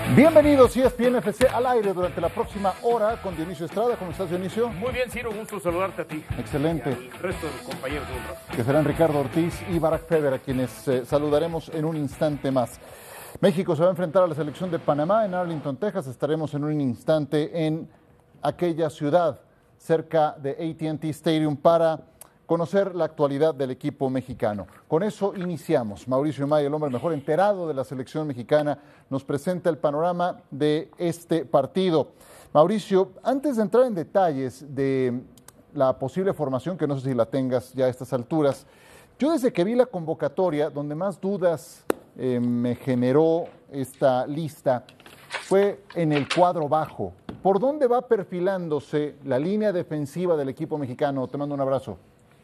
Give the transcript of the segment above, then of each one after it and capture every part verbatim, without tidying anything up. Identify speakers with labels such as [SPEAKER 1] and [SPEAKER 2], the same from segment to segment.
[SPEAKER 1] Bienvenidos a E S P N F C al aire durante la próxima hora con Dionisio Estrada. ¿Cómo estás, Dionisio?
[SPEAKER 2] Muy bien, Ciro, gusto saludarte a ti.
[SPEAKER 1] Excelente.
[SPEAKER 2] Y al resto de los compañeros de un rato.
[SPEAKER 1] Que serán Ricardo Ortiz y Barack Feber, a quienes eh, saludaremos en un instante más. México se va a enfrentar a la selección de Panamá en Arlington, Texas. Estaremos en un instante en aquella ciudad cerca de A T and T Stadium para conocer la actualidad del equipo mexicano. Con eso iniciamos. Mauricio May, el hombre mejor enterado de la selección mexicana, nos presenta el panorama de este partido. Mauricio, antes de entrar en detalles de la posible formación, que no sé si la tengas ya a estas alturas, yo desde que vi la convocatoria, donde más dudas eh, me generó esta lista, fue en el cuadro bajo. ¿Por dónde va perfilándose la línea defensiva del equipo mexicano? Te mando un abrazo.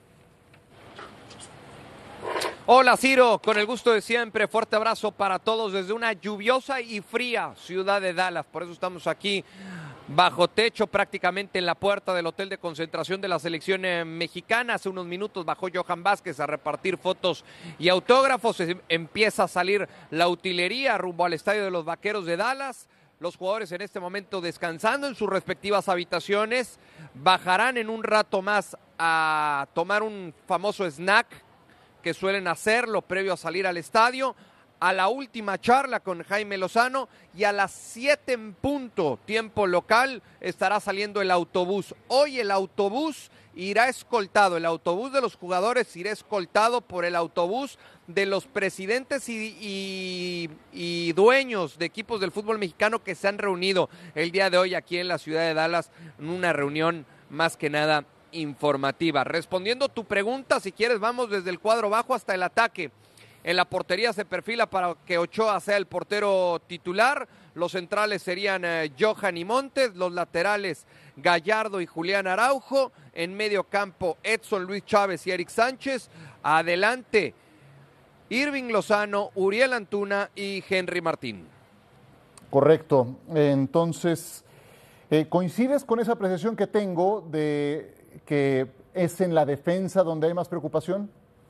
[SPEAKER 3] Hola Ciro, con el gusto de siempre, fuerte abrazo para todos desde una lluviosa y fría ciudad de Dallas. Por eso estamos aquí bajo techo, prácticamente en la puerta del hotel de concentración de la selección mexicana. Hace unos minutos bajó Johan Vázquez a repartir fotos y autógrafos. Empieza a salir la utilería rumbo al estadio de los Vaqueros de Dallas. Los jugadores en este momento descansando en sus respectivas habitaciones. Bajarán en un rato más a tomar un famoso snack que suelen hacerlo previo a salir al estadio, a la última charla con Jaime Lozano, y a las siete en punto, tiempo local, estará saliendo el autobús. Hoy el autobús irá escoltado, el autobús de los jugadores irá escoltado por el autobús de los presidentes y, y, y dueños de equipos del fútbol mexicano que se han reunido el día de hoy aquí en la ciudad de Dallas, en una reunión más que nada informativa. Respondiendo tu pregunta, si quieres vamos desde el cuadro bajo hasta el ataque. En la portería se perfila para que Ochoa sea el portero titular. Los centrales serían eh, Johan y Montes, los laterales Gallardo y Julián Araujo, en medio campo Edson, Luis Chávez y Eric Sánchez, adelante Irving Lozano, Uriel Antuna y Henry Martín.
[SPEAKER 1] Correcto. Entonces, eh, ¿coincides con esa apreciación que tengo de que es en la defensa donde hay más preocupación?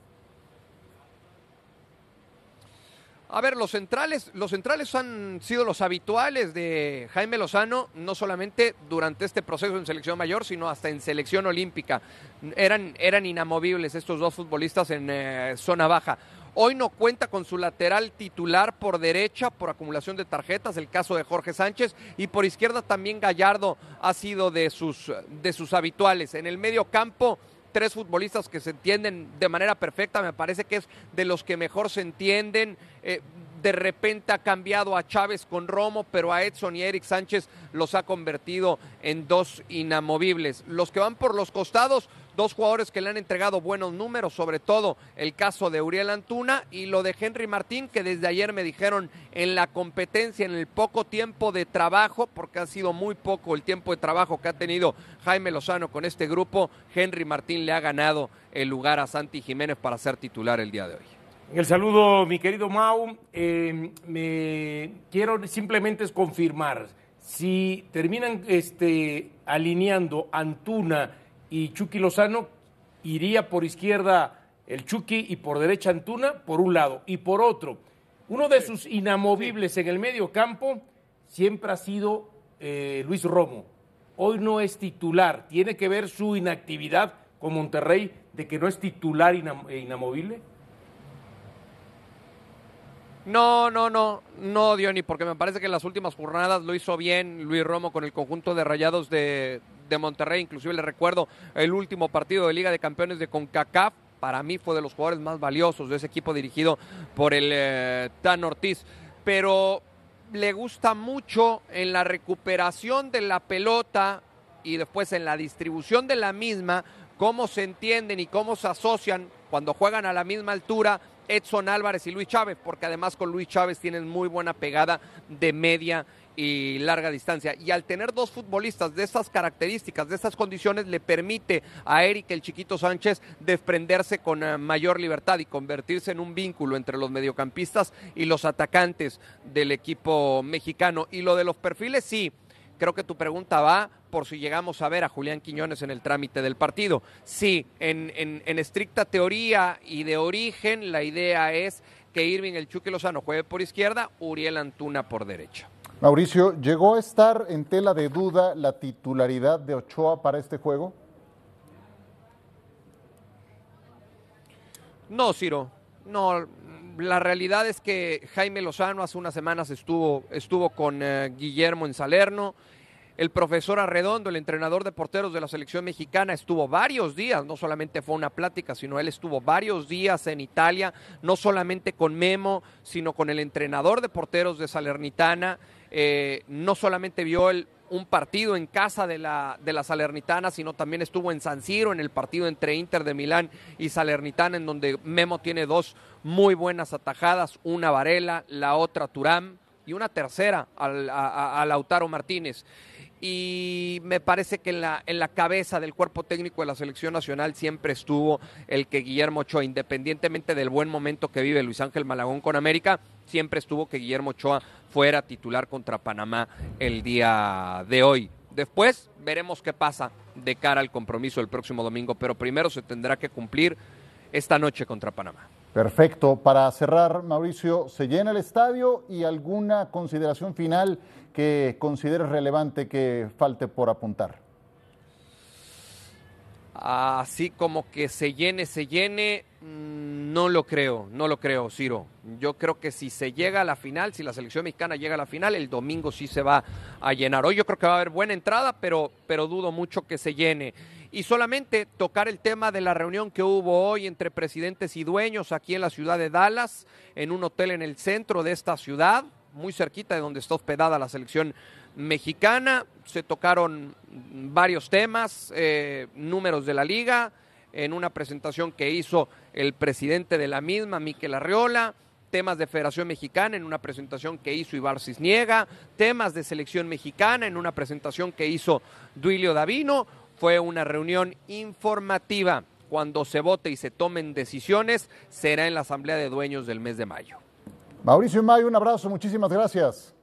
[SPEAKER 3] A ver, los centrales, los centrales han sido los habituales de Jaime Lozano, no solamente durante este proceso en selección mayor, sino hasta en selección olímpica. Eran, eran inamovibles estos dos futbolistas en eh, zona baja. Hoy no cuenta con su lateral titular por derecha por acumulación de tarjetas, el caso de Jorge Sánchez, y por izquierda también Gallardo ha sido de sus, de sus habituales. En el medio campo, tres futbolistas que se entienden de manera perfecta, me parece que es de los que mejor se entienden. Eh, de repente ha cambiado a Chávez con Romo, pero a Edson y Eric Sánchez los ha convertido en dos inamovibles. Los que van por los costados, dos jugadores que le han entregado buenos números, sobre todo el caso de Uriel Antuna y lo de Henry Martín, que desde ayer me dijeron en la competencia, en el poco tiempo de trabajo, porque ha sido muy poco el tiempo de trabajo que ha tenido Jaime Lozano con este grupo, Henry Martín le ha ganado el lugar a Santi Jiménez para ser titular el día de hoy.
[SPEAKER 2] El saludo, mi querido Mau. Eh, me quiero simplemente es confirmar si terminan este, alineando Antuna y Chucky Lozano, iría por izquierda el Chucky y por derecha Antuna, por un lado. Y por otro, uno de sus inamovibles en el medio campo siempre ha sido eh, Luis Romo. Hoy no es titular. ¿Tiene que ver su inactividad con Monterrey de que no es titular inam- inamovible?
[SPEAKER 3] No, no, no, no, Diony, porque me parece que en las últimas jornadas lo hizo bien Luis Romo con el conjunto de Rayados de, de Monterrey. Inclusive le recuerdo el último partido de Liga de Campeones de CONCACAF. Para mí fue de los jugadores más valiosos de ese equipo dirigido por el eh, Tan Ortiz. Pero le gusta mucho en la recuperación de la pelota y después en la distribución de la misma, cómo se entienden y cómo se asocian cuando juegan a la misma altura Edson Álvarez y Luis Chávez, porque además con Luis Chávez tienen muy buena pegada de media y larga distancia. Y al tener dos futbolistas de estas características, de estas condiciones, le permite a Eric el Chiquito Sánchez desprenderse con uh, mayor libertad y convertirse en un vínculo entre los mediocampistas y los atacantes del equipo mexicano. Y lo de los perfiles, sí, creo que tu pregunta va por si llegamos a ver a Julián Quiñones en el trámite del partido. Sí, en, en, en estricta teoría y de origen, la idea es que Irving el Chucky Lozano juegue por izquierda, Uriel Antuna por derecha.
[SPEAKER 1] Mauricio, ¿llegó a estar en tela de duda la titularidad de Ochoa para este juego?
[SPEAKER 3] No, Ciro, no. La realidad es que Jaime Lozano hace unas semanas estuvo, estuvo con eh, Guillermo en Salerno. El profesor Arredondo, el entrenador de porteros de la selección mexicana, estuvo varios días, no solamente fue una plática, sino él estuvo varios días en Italia, no solamente con Memo, sino con el entrenador de porteros de Salernitana. Eh, no solamente vio el, un partido en casa de la, de la Salernitana, sino también estuvo en San Siro, en el partido entre Inter de Milán y Salernitana, en donde Memo tiene dos muy buenas atajadas, una Varela, la otra Thuram y una tercera al, a, a Lautaro Martínez. Y me parece que en la, en la cabeza del cuerpo técnico de la selección nacional siempre estuvo el que Guillermo Ochoa, independientemente del buen momento que vive Luis Ángel Malagón con América, siempre estuvo que Guillermo Ochoa fuera titular contra Panamá el día de hoy. Después veremos qué pasa de cara al compromiso del próximo domingo, pero primero se tendrá que cumplir esta noche contra Panamá.
[SPEAKER 1] Perfecto. Para cerrar, Mauricio, ¿se llena el estadio y alguna consideración final que consideres relevante que falte por apuntar?
[SPEAKER 3] Así como que se llene, se llene, no lo creo, no lo creo, Ciro. Yo creo que si se llega a la final, si la selección mexicana llega a la final, el domingo sí se va a llenar. Hoy yo creo que va a haber buena entrada, pero, pero dudo mucho que se llene. Y solamente tocar el tema de la reunión que hubo hoy entre presidentes y dueños aquí en la ciudad de Dallas, en un hotel en el centro de esta ciudad, muy cerquita de donde está hospedada la selección mexicana. Se tocaron varios temas, eh, números de la liga, en una presentación que hizo el presidente de la misma, Mikel Arriola, temas de Federación Mexicana en una presentación que hizo Ibar Cisniega, temas de selección mexicana en una presentación que hizo Duilio Davino. Fue una reunión informativa. Cuando se vote y se tomen decisiones, será en la Asamblea de Dueños del mes de mayo.
[SPEAKER 1] Mauricio May, un abrazo, muchísimas gracias.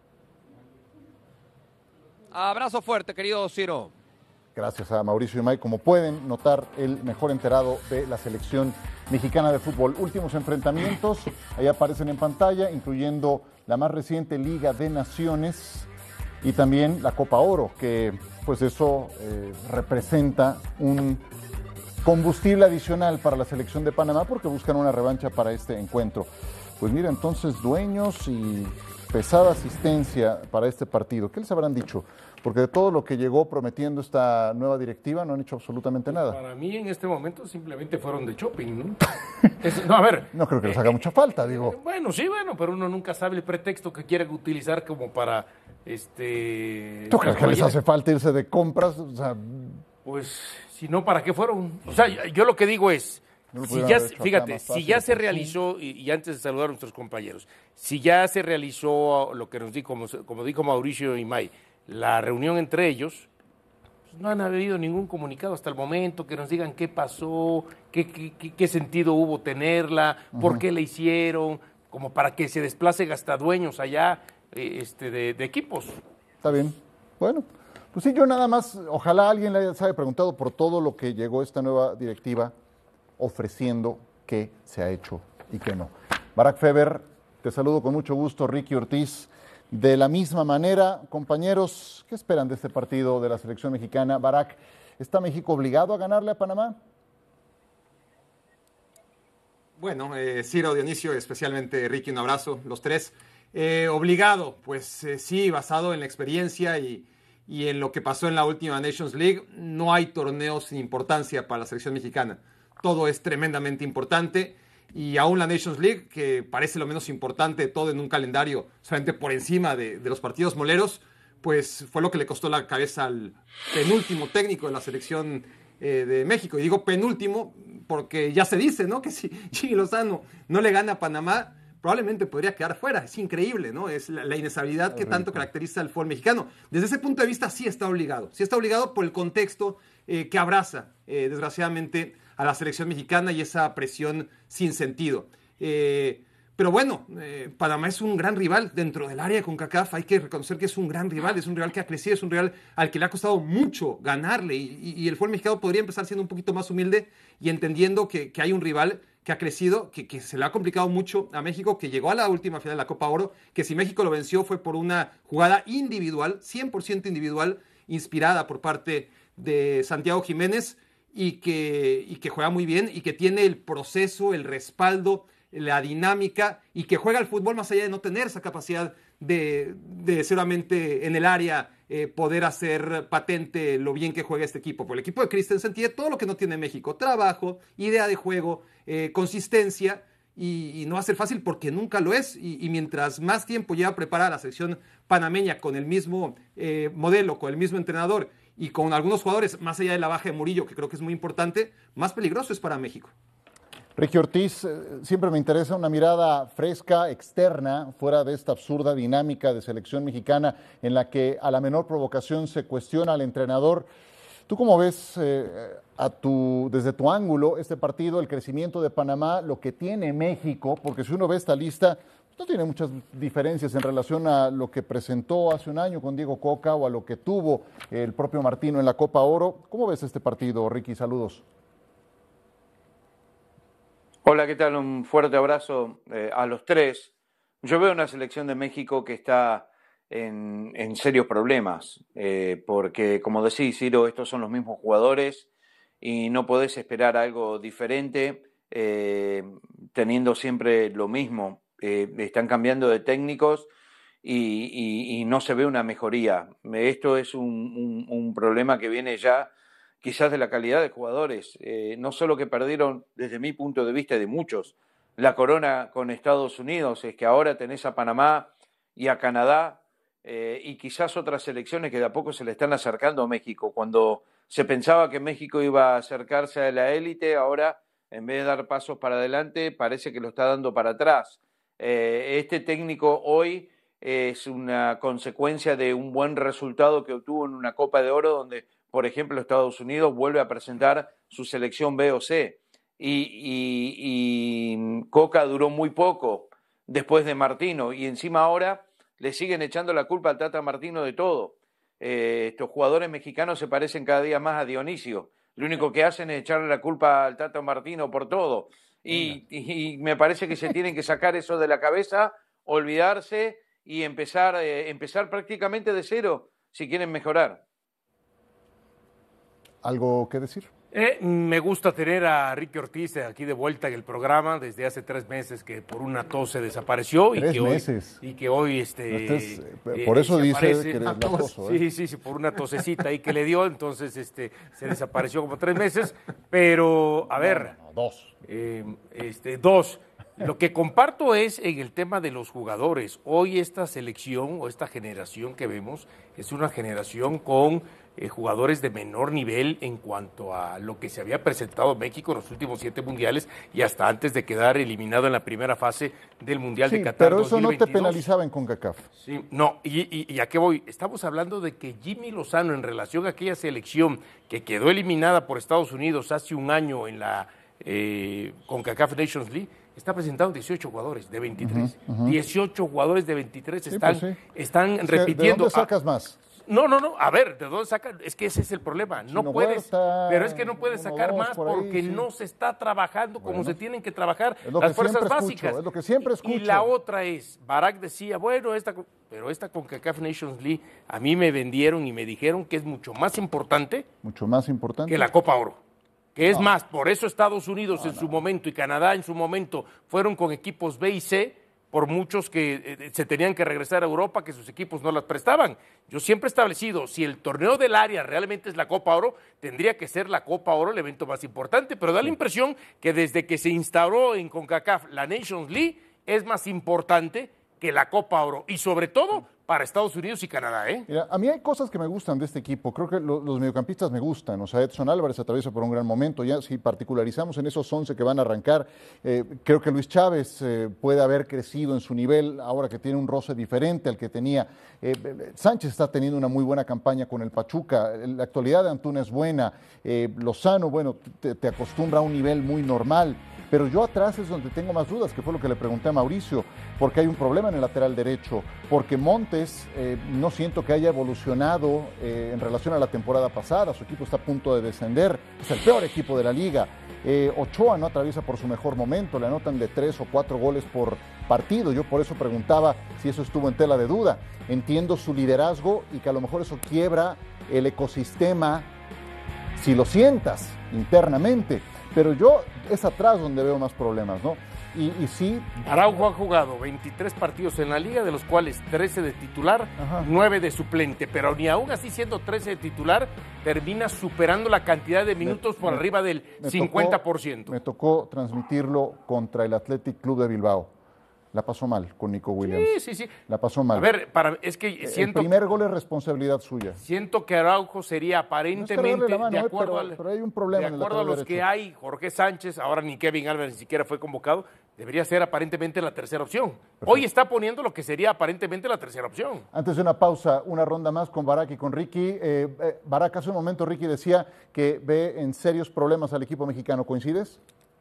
[SPEAKER 3] Abrazo fuerte, querido Ciro.
[SPEAKER 1] Gracias a Mauricio May. Como pueden notar, el mejor enterado de la selección mexicana de fútbol. Últimos enfrentamientos, ahí aparecen en pantalla, incluyendo la más reciente Liga de Naciones y también la Copa Oro, que pues eso eh, representa un combustible adicional para la selección de Panamá porque buscan una revancha para este encuentro. Pues mira, entonces dueños y pesada asistencia para este partido. ¿Qué les habrán dicho? Porque de todo lo que llegó prometiendo esta nueva directiva no han hecho absolutamente nada.
[SPEAKER 2] Para mí en este momento simplemente fueron de shopping, ¿no? Es, no, a ver.
[SPEAKER 1] No creo que les haga mucha falta, digo.
[SPEAKER 2] Bueno, sí, bueno, pero uno nunca sabe el pretexto que quieren utilizar como para, este...
[SPEAKER 1] ¿Tú crees que les hace falta irse de compras? O sea,
[SPEAKER 2] pues, si no, ¿para qué fueron? O sea, yo lo que digo es,
[SPEAKER 1] no
[SPEAKER 2] si ya, fíjate, si ya se realizó, y, y antes de saludar a nuestros compañeros, si ya se realizó lo que nos dijo, como, como dijo Mauricio y May, la reunión entre ellos, pues no han habido ningún comunicado hasta el momento que nos digan qué pasó, qué, qué, qué, qué sentido hubo tenerla, uh-huh. por qué la hicieron, como para que se desplacen hasta dueños allá este, de, de equipos.
[SPEAKER 1] Está bien, bueno. Pues sí, yo nada más, ojalá alguien les haya preguntado por todo lo que llegó esta nueva directiva ofreciendo qué se ha hecho y qué no. Barak Feber, te saludo con mucho gusto, Ricky Ortiz. De la misma manera, compañeros, ¿qué esperan de este partido de la selección mexicana? Barak, ¿está México obligado a ganarle a Panamá?
[SPEAKER 4] Bueno, eh, Ciro, Dionisio, especialmente Ricky, un abrazo, los tres. Eh, obligado, pues eh, sí, basado en la experiencia y, y en lo que pasó en la última Nations League, no hay torneos sin importancia para la selección mexicana. Todo es tremendamente importante y aún la Nations League, que parece lo menos importante de todo en un calendario, solamente por encima de, de los partidos moleros, pues fue lo que le costó la cabeza al penúltimo técnico de la selección eh, de México. Y digo penúltimo porque ya se dice, ¿no? Que si Jimmy Lozano no le gana a Panamá, probablemente podría quedar fuera. Es increíble, ¿no? Es la, la inestabilidad que tanto caracteriza al fútbol mexicano. Desde ese punto de vista sí está obligado. Sí está obligado por el contexto eh, que abraza, eh, desgraciadamente, a la selección mexicana y esa presión sin sentido. Eh, pero bueno, eh, Panamá es un gran rival dentro del área de CONCACAF. Hay que reconocer que es un gran rival, es un rival que ha crecido, es un rival al que le ha costado mucho ganarle y, y, y el fútbol mexicano podría empezar siendo un poquito más humilde y entendiendo que, que hay un rival que ha crecido, que, que se le ha complicado mucho a México, que llegó a la última final de la Copa Oro, que si México lo venció fue por una jugada individual, cien por ciento individual, inspirada por parte de Santiago Jiménez, y que, y que juega muy bien, y que tiene el proceso, el respaldo, la dinámica, y que juega al fútbol más allá de no tener esa capacidad de, de seguramente en el área eh, poder hacer patente lo bien que juega este equipo. Por el equipo de Christensen tiene todo lo que no tiene México: trabajo, idea de juego, eh, consistencia, y, y no va a ser fácil porque nunca lo es, y, y mientras más tiempo lleva preparada la selección panameña con el mismo eh, modelo, con el mismo entrenador y con algunos jugadores, más allá de la baja de Murillo, que creo que es muy importante, más peligroso es para México.
[SPEAKER 1] Ricky Ortiz, siempre me interesa una mirada fresca, externa, fuera de esta absurda dinámica de selección mexicana en la que a la menor provocación se cuestiona al entrenador. ¿Tú cómo ves eh, a tu, desde tu ángulo este partido, el crecimiento de Panamá, lo que tiene México? Porque si uno ve esta lista, no tiene muchas diferencias en relación a lo que presentó hace un año con Diego Coca o a lo que tuvo el propio Martino en la Copa Oro. ¿Cómo ves este partido, Ricky? Saludos.
[SPEAKER 5] Hola, ¿qué tal? Un fuerte abrazo eh, a los tres. Yo veo una selección de México que está en, en serios problemas, eh, porque, como decís, Ciro, estos son los mismos jugadores y no podés esperar algo diferente eh, teniendo siempre lo mismo. Eh, están cambiando de técnicos y, y, y no se ve una mejoría. Esto es un, un, un problema que viene ya quizás de la calidad de jugadores, eh, no solo que perdieron, desde mi punto de vista y de muchos, la corona con Estados Unidos, es que ahora tenés a Panamá y a Canadá eh, y quizás otras selecciones que de a poco se le están acercando a México. Cuando se pensaba que México iba a acercarse a la élite, ahora en vez de dar pasos para adelante, parece que lo está dando para atrás. Eh, este técnico hoy es una consecuencia de un buen resultado que obtuvo en una Copa de Oro donde, por ejemplo, Estados Unidos vuelve a presentar su selección B o C y, y, y Coca duró muy poco después de Martino y encima ahora le siguen echando la culpa al Tata Martino de todo. Eh, estos jugadores mexicanos se parecen cada día más a Dionisio. Lo único que hacen es echarle la culpa al Tata Martino por todo y, y, y me parece que se tienen que sacar eso de la cabeza, olvidarse y empezar, eh, empezar prácticamente de cero si quieren mejorar.
[SPEAKER 1] ¿Algo que decir?
[SPEAKER 2] Eh, me gusta tener a Ricky Ortiz aquí de vuelta en el programa desde hace tres meses que por una tos se desapareció y
[SPEAKER 1] tres
[SPEAKER 2] que
[SPEAKER 1] meses.
[SPEAKER 2] hoy y que hoy este
[SPEAKER 1] es, eh, por eso dice aparece. que eres latoso, ¿eh?
[SPEAKER 2] Sí, sí, sí, por una tosecita ahí que le dio, entonces este se desapareció como tres meses, pero a ver,
[SPEAKER 1] no, no, dos,
[SPEAKER 2] eh, este dos. Lo que comparto es en el tema de los jugadores. Hoy esta selección o esta generación que vemos es una generación con eh, jugadores de menor nivel en cuanto a lo que se había presentado en México en los últimos siete mundiales y hasta antes de quedar eliminado en la primera fase del Mundial
[SPEAKER 1] sí,
[SPEAKER 2] de Qatar
[SPEAKER 1] pero eso
[SPEAKER 2] dos mil veintidós.
[SPEAKER 1] no te penalizaba en CONCACAF.
[SPEAKER 2] Sí, no, y, y, y ¿a qué voy? Estamos hablando de que Jimmy Lozano, en relación a aquella selección que quedó eliminada por Estados Unidos hace un año en la eh, CONCACAF Nations League, está presentando dieciocho jugadores de veintitrés. Uh-huh, uh-huh. dieciocho jugadores de veintitrés están, sí, pues sí. están es repitiendo.
[SPEAKER 1] ¿De dónde sacas más?
[SPEAKER 2] No, no, no. A ver, ¿de dónde sacas? Es que ese es el problema. No
[SPEAKER 1] Chino
[SPEAKER 2] puedes,
[SPEAKER 1] Huerta,
[SPEAKER 2] pero es que no puedes sacar más por ahí, porque sí. no se está trabajando como bueno, se tienen que trabajar las fuerzas básicas.
[SPEAKER 1] Escucho, es lo que siempre escucho.
[SPEAKER 2] Y la otra es, Barak decía, bueno, esta, pero esta CONCACAF Nations League a mí me vendieron y me dijeron que es mucho más importante,
[SPEAKER 1] mucho más importante
[SPEAKER 2] que la Copa Oro. Que es no. más, por eso Estados Unidos no, en su no. momento y Canadá en su momento fueron con equipos B y C, por muchos que eh, se tenían que regresar a Europa, que sus equipos no las prestaban. Yo siempre he establecido, si el torneo del área realmente es la Copa Oro, tendría que ser la Copa Oro el evento más importante, pero da la impresión que desde que se instauró en CONCACAF la Nations League, es más importante que la Copa Oro, y sobre todo para Estados Unidos y Canadá, ¿eh?
[SPEAKER 1] Mira, a mí hay cosas que me gustan de este equipo. Creo que lo, los mediocampistas me gustan. O sea, Edson Álvarez atraviesa por un gran momento. Ya si particularizamos en esos once que van a arrancar, eh, creo que Luis Chávez eh, puede haber crecido en su nivel ahora que tiene un roce diferente al que tenía. Eh, Sánchez está teniendo una muy buena campaña con el Pachuca. La actualidad de Antuna es buena. Eh, Lozano, bueno, te, te acostumbra a un nivel muy normal. Pero yo atrás es donde tengo más dudas, que fue lo que le pregunté a Mauricio, porque hay un problema en el lateral derecho, porque Montes eh, no siento que haya evolucionado eh, en relación a la temporada pasada, su equipo está a punto de descender, es el peor equipo de la liga. Eh, Ochoa no atraviesa por su mejor momento, le anotan de tres o cuatro goles por partido, yo por eso preguntaba si eso estuvo en tela de duda. Entiendo su liderazgo y que a lo mejor eso quiebra el ecosistema si lo sientas internamente, pero yo es atrás donde veo más problemas, ¿no? Y, y sí.
[SPEAKER 2] Araujo ha jugado veintitrés partidos en la liga, de los cuales trece de titular, Ajá. nueve de suplente, pero ni aún así siendo trece de titular, termina superando la cantidad de minutos me, por me, arriba del cincuenta por ciento.
[SPEAKER 1] Tocó, me tocó transmitirlo contra el Athletic Club de Bilbao. La pasó mal con Nico Williams.
[SPEAKER 2] Sí, sí, sí.
[SPEAKER 1] La pasó mal.
[SPEAKER 2] A ver, para, es que siento...
[SPEAKER 1] El primer gol es responsabilidad suya.
[SPEAKER 2] Siento que Araujo sería aparentemente, no es mano, de acuerdo,
[SPEAKER 1] eh, pero,
[SPEAKER 2] al,
[SPEAKER 1] pero hay un problema
[SPEAKER 2] de acuerdo a los derecho. que hay, Jorge Sánchez, ahora ni Kevin Álvarez ni siquiera fue convocado, debería ser aparentemente la tercera opción. Perfecto. Hoy está poniendo lo que sería aparentemente la tercera opción.
[SPEAKER 1] Antes de una pausa, una ronda más con Barak y con Ricky. Eh, eh, Barak, hace un momento Ricky decía que ve en serios problemas al equipo mexicano. ¿Coincides?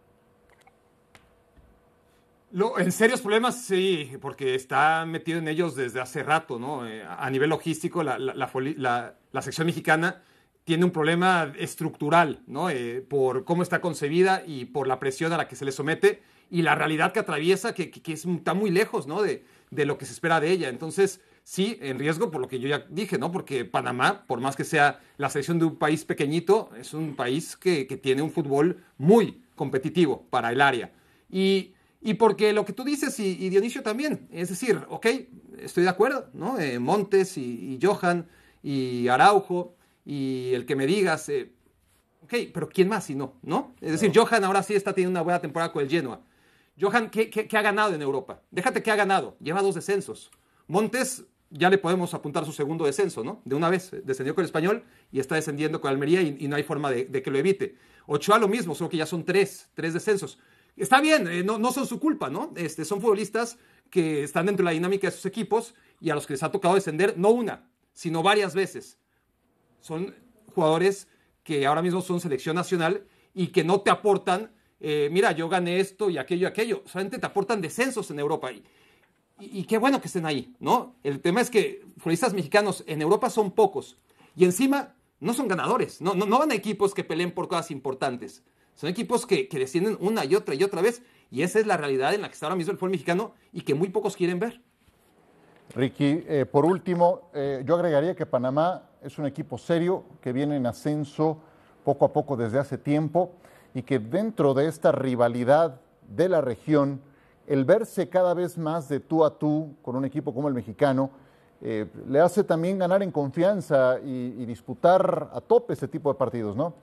[SPEAKER 4] Lo, en serios problemas, sí, porque está metido en ellos desde hace rato, ¿no? Eh, a nivel logístico, la, la, la, la, la sección mexicana tiene un problema estructural, ¿no? Eh, por cómo está concebida y por la presión a la que se le somete y la realidad que atraviesa, que, que, que es, está muy lejos, ¿no? De, de lo que se espera de ella. Entonces, sí, en riesgo por lo que yo ya dije, ¿no? Porque Panamá, por más que sea la selección de un país pequeñito, es un país que, que tiene un fútbol muy competitivo para el área. Y... Y porque lo que tú dices, y, y Dionisio también, es decir, ok, estoy de acuerdo, ¿no? Eh, Montes y, y Johan y Araujo y el que me digas, eh, ok, pero ¿quién más si no? ¿no? Es decir, claro. Johan ahora sí está teniendo una buena temporada con el Genoa. Johan, ¿qué, qué, qué ha ganado en Europa? Déjate que ha ganado, lleva dos descensos. Montes, ya le podemos apuntar su segundo descenso, ¿no? De una vez, descendió con el Español y está descendiendo con Almería y, y no hay forma de, de que lo evite. Ochoa lo mismo, solo que ya son tres, tres descensos. Está bien, eh, no, no son su culpa, ¿no? Este, son futbolistas que están dentro de la dinámica de sus equipos y a los que les ha tocado descender, no una, sino varias veces. Son jugadores que ahora mismo son selección nacional y que no te aportan, eh, mira, yo gané esto y aquello y aquello, solamente te aportan descensos en Europa. Y, y, y qué bueno que estén ahí, ¿no? El tema es que futbolistas mexicanos en Europa son pocos y encima no son ganadores, no, no, no van a equipos que peleen por cosas importantes. Son equipos que, que descienden una y otra y otra vez. Y esa es la realidad en la que está ahora mismo el fútbol mexicano y que muy pocos quieren ver.
[SPEAKER 1] Ricky, eh, por último, eh, yo agregaría que Panamá es un equipo serio que viene en ascenso poco a poco desde hace tiempo y que dentro de esta rivalidad de la región, el verse cada vez más de tú a tú con un equipo como el mexicano, eh, le hace también ganar en confianza y, y disputar a tope este tipo de partidos, ¿no?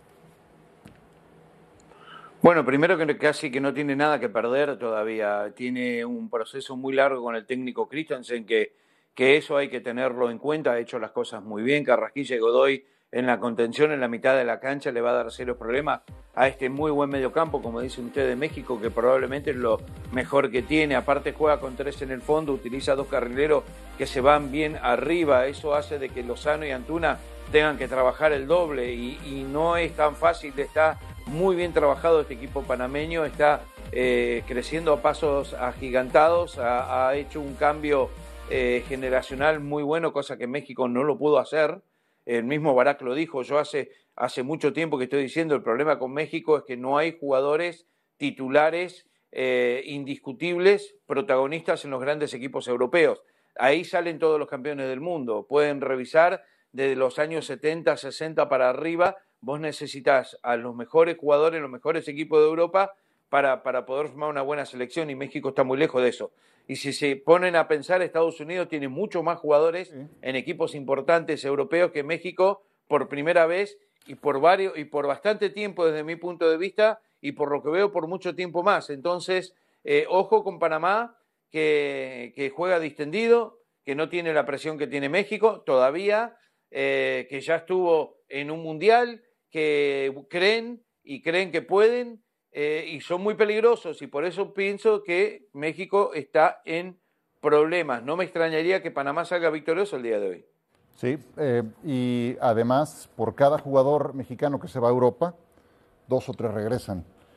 [SPEAKER 5] Bueno, primero que casi que no tiene nada que perder todavía, tiene un proceso muy largo con el técnico Christensen, que, que eso hay que tenerlo en cuenta, ha hecho las cosas muy bien, Carrasquilla y Godoy en la contención, en la mitad de la cancha, le va a dar serios problemas a este muy buen mediocampo, como dicen ustedes, de México, que probablemente es lo mejor que tiene, aparte juega con tres en el fondo, utiliza dos carrileros que se van bien arriba, eso hace de que Lozano y Antuna tengan que trabajar el doble y, y no es tan fácil, está muy bien trabajado este equipo panameño, está eh, creciendo a pasos agigantados, ha, ha hecho un cambio eh, generacional muy bueno, cosa que México no lo pudo hacer. El mismo Barak lo dijo, yo hace, hace mucho tiempo que estoy diciendo, el problema con México es que no hay jugadores titulares eh, indiscutibles, protagonistas en los grandes equipos europeos. Ahí salen todos los campeones del mundo, pueden revisar desde los años setenta, sesenta para arriba, vos necesitas a los mejores jugadores, los mejores equipos de Europa para, para poder formar una buena selección y México está muy lejos de eso. Y si se ponen a pensar, Estados Unidos tiene muchos más jugadores sí. en equipos importantes europeos que México por primera vez y por varios y por bastante tiempo desde mi punto de vista y por lo que veo por mucho tiempo más. Entonces, eh, ojo con Panamá, que, que juega distendido, que no tiene la presión que tiene México todavía, eh, que ya estuvo en un mundial, que creen y creen que pueden eh, y son muy peligrosos y por eso pienso que México está en problemas. No me extrañaría que Panamá salga victorioso el día de hoy.
[SPEAKER 1] Sí, eh, y además por cada jugador mexicano que se va a Europa, dos o tres regresan.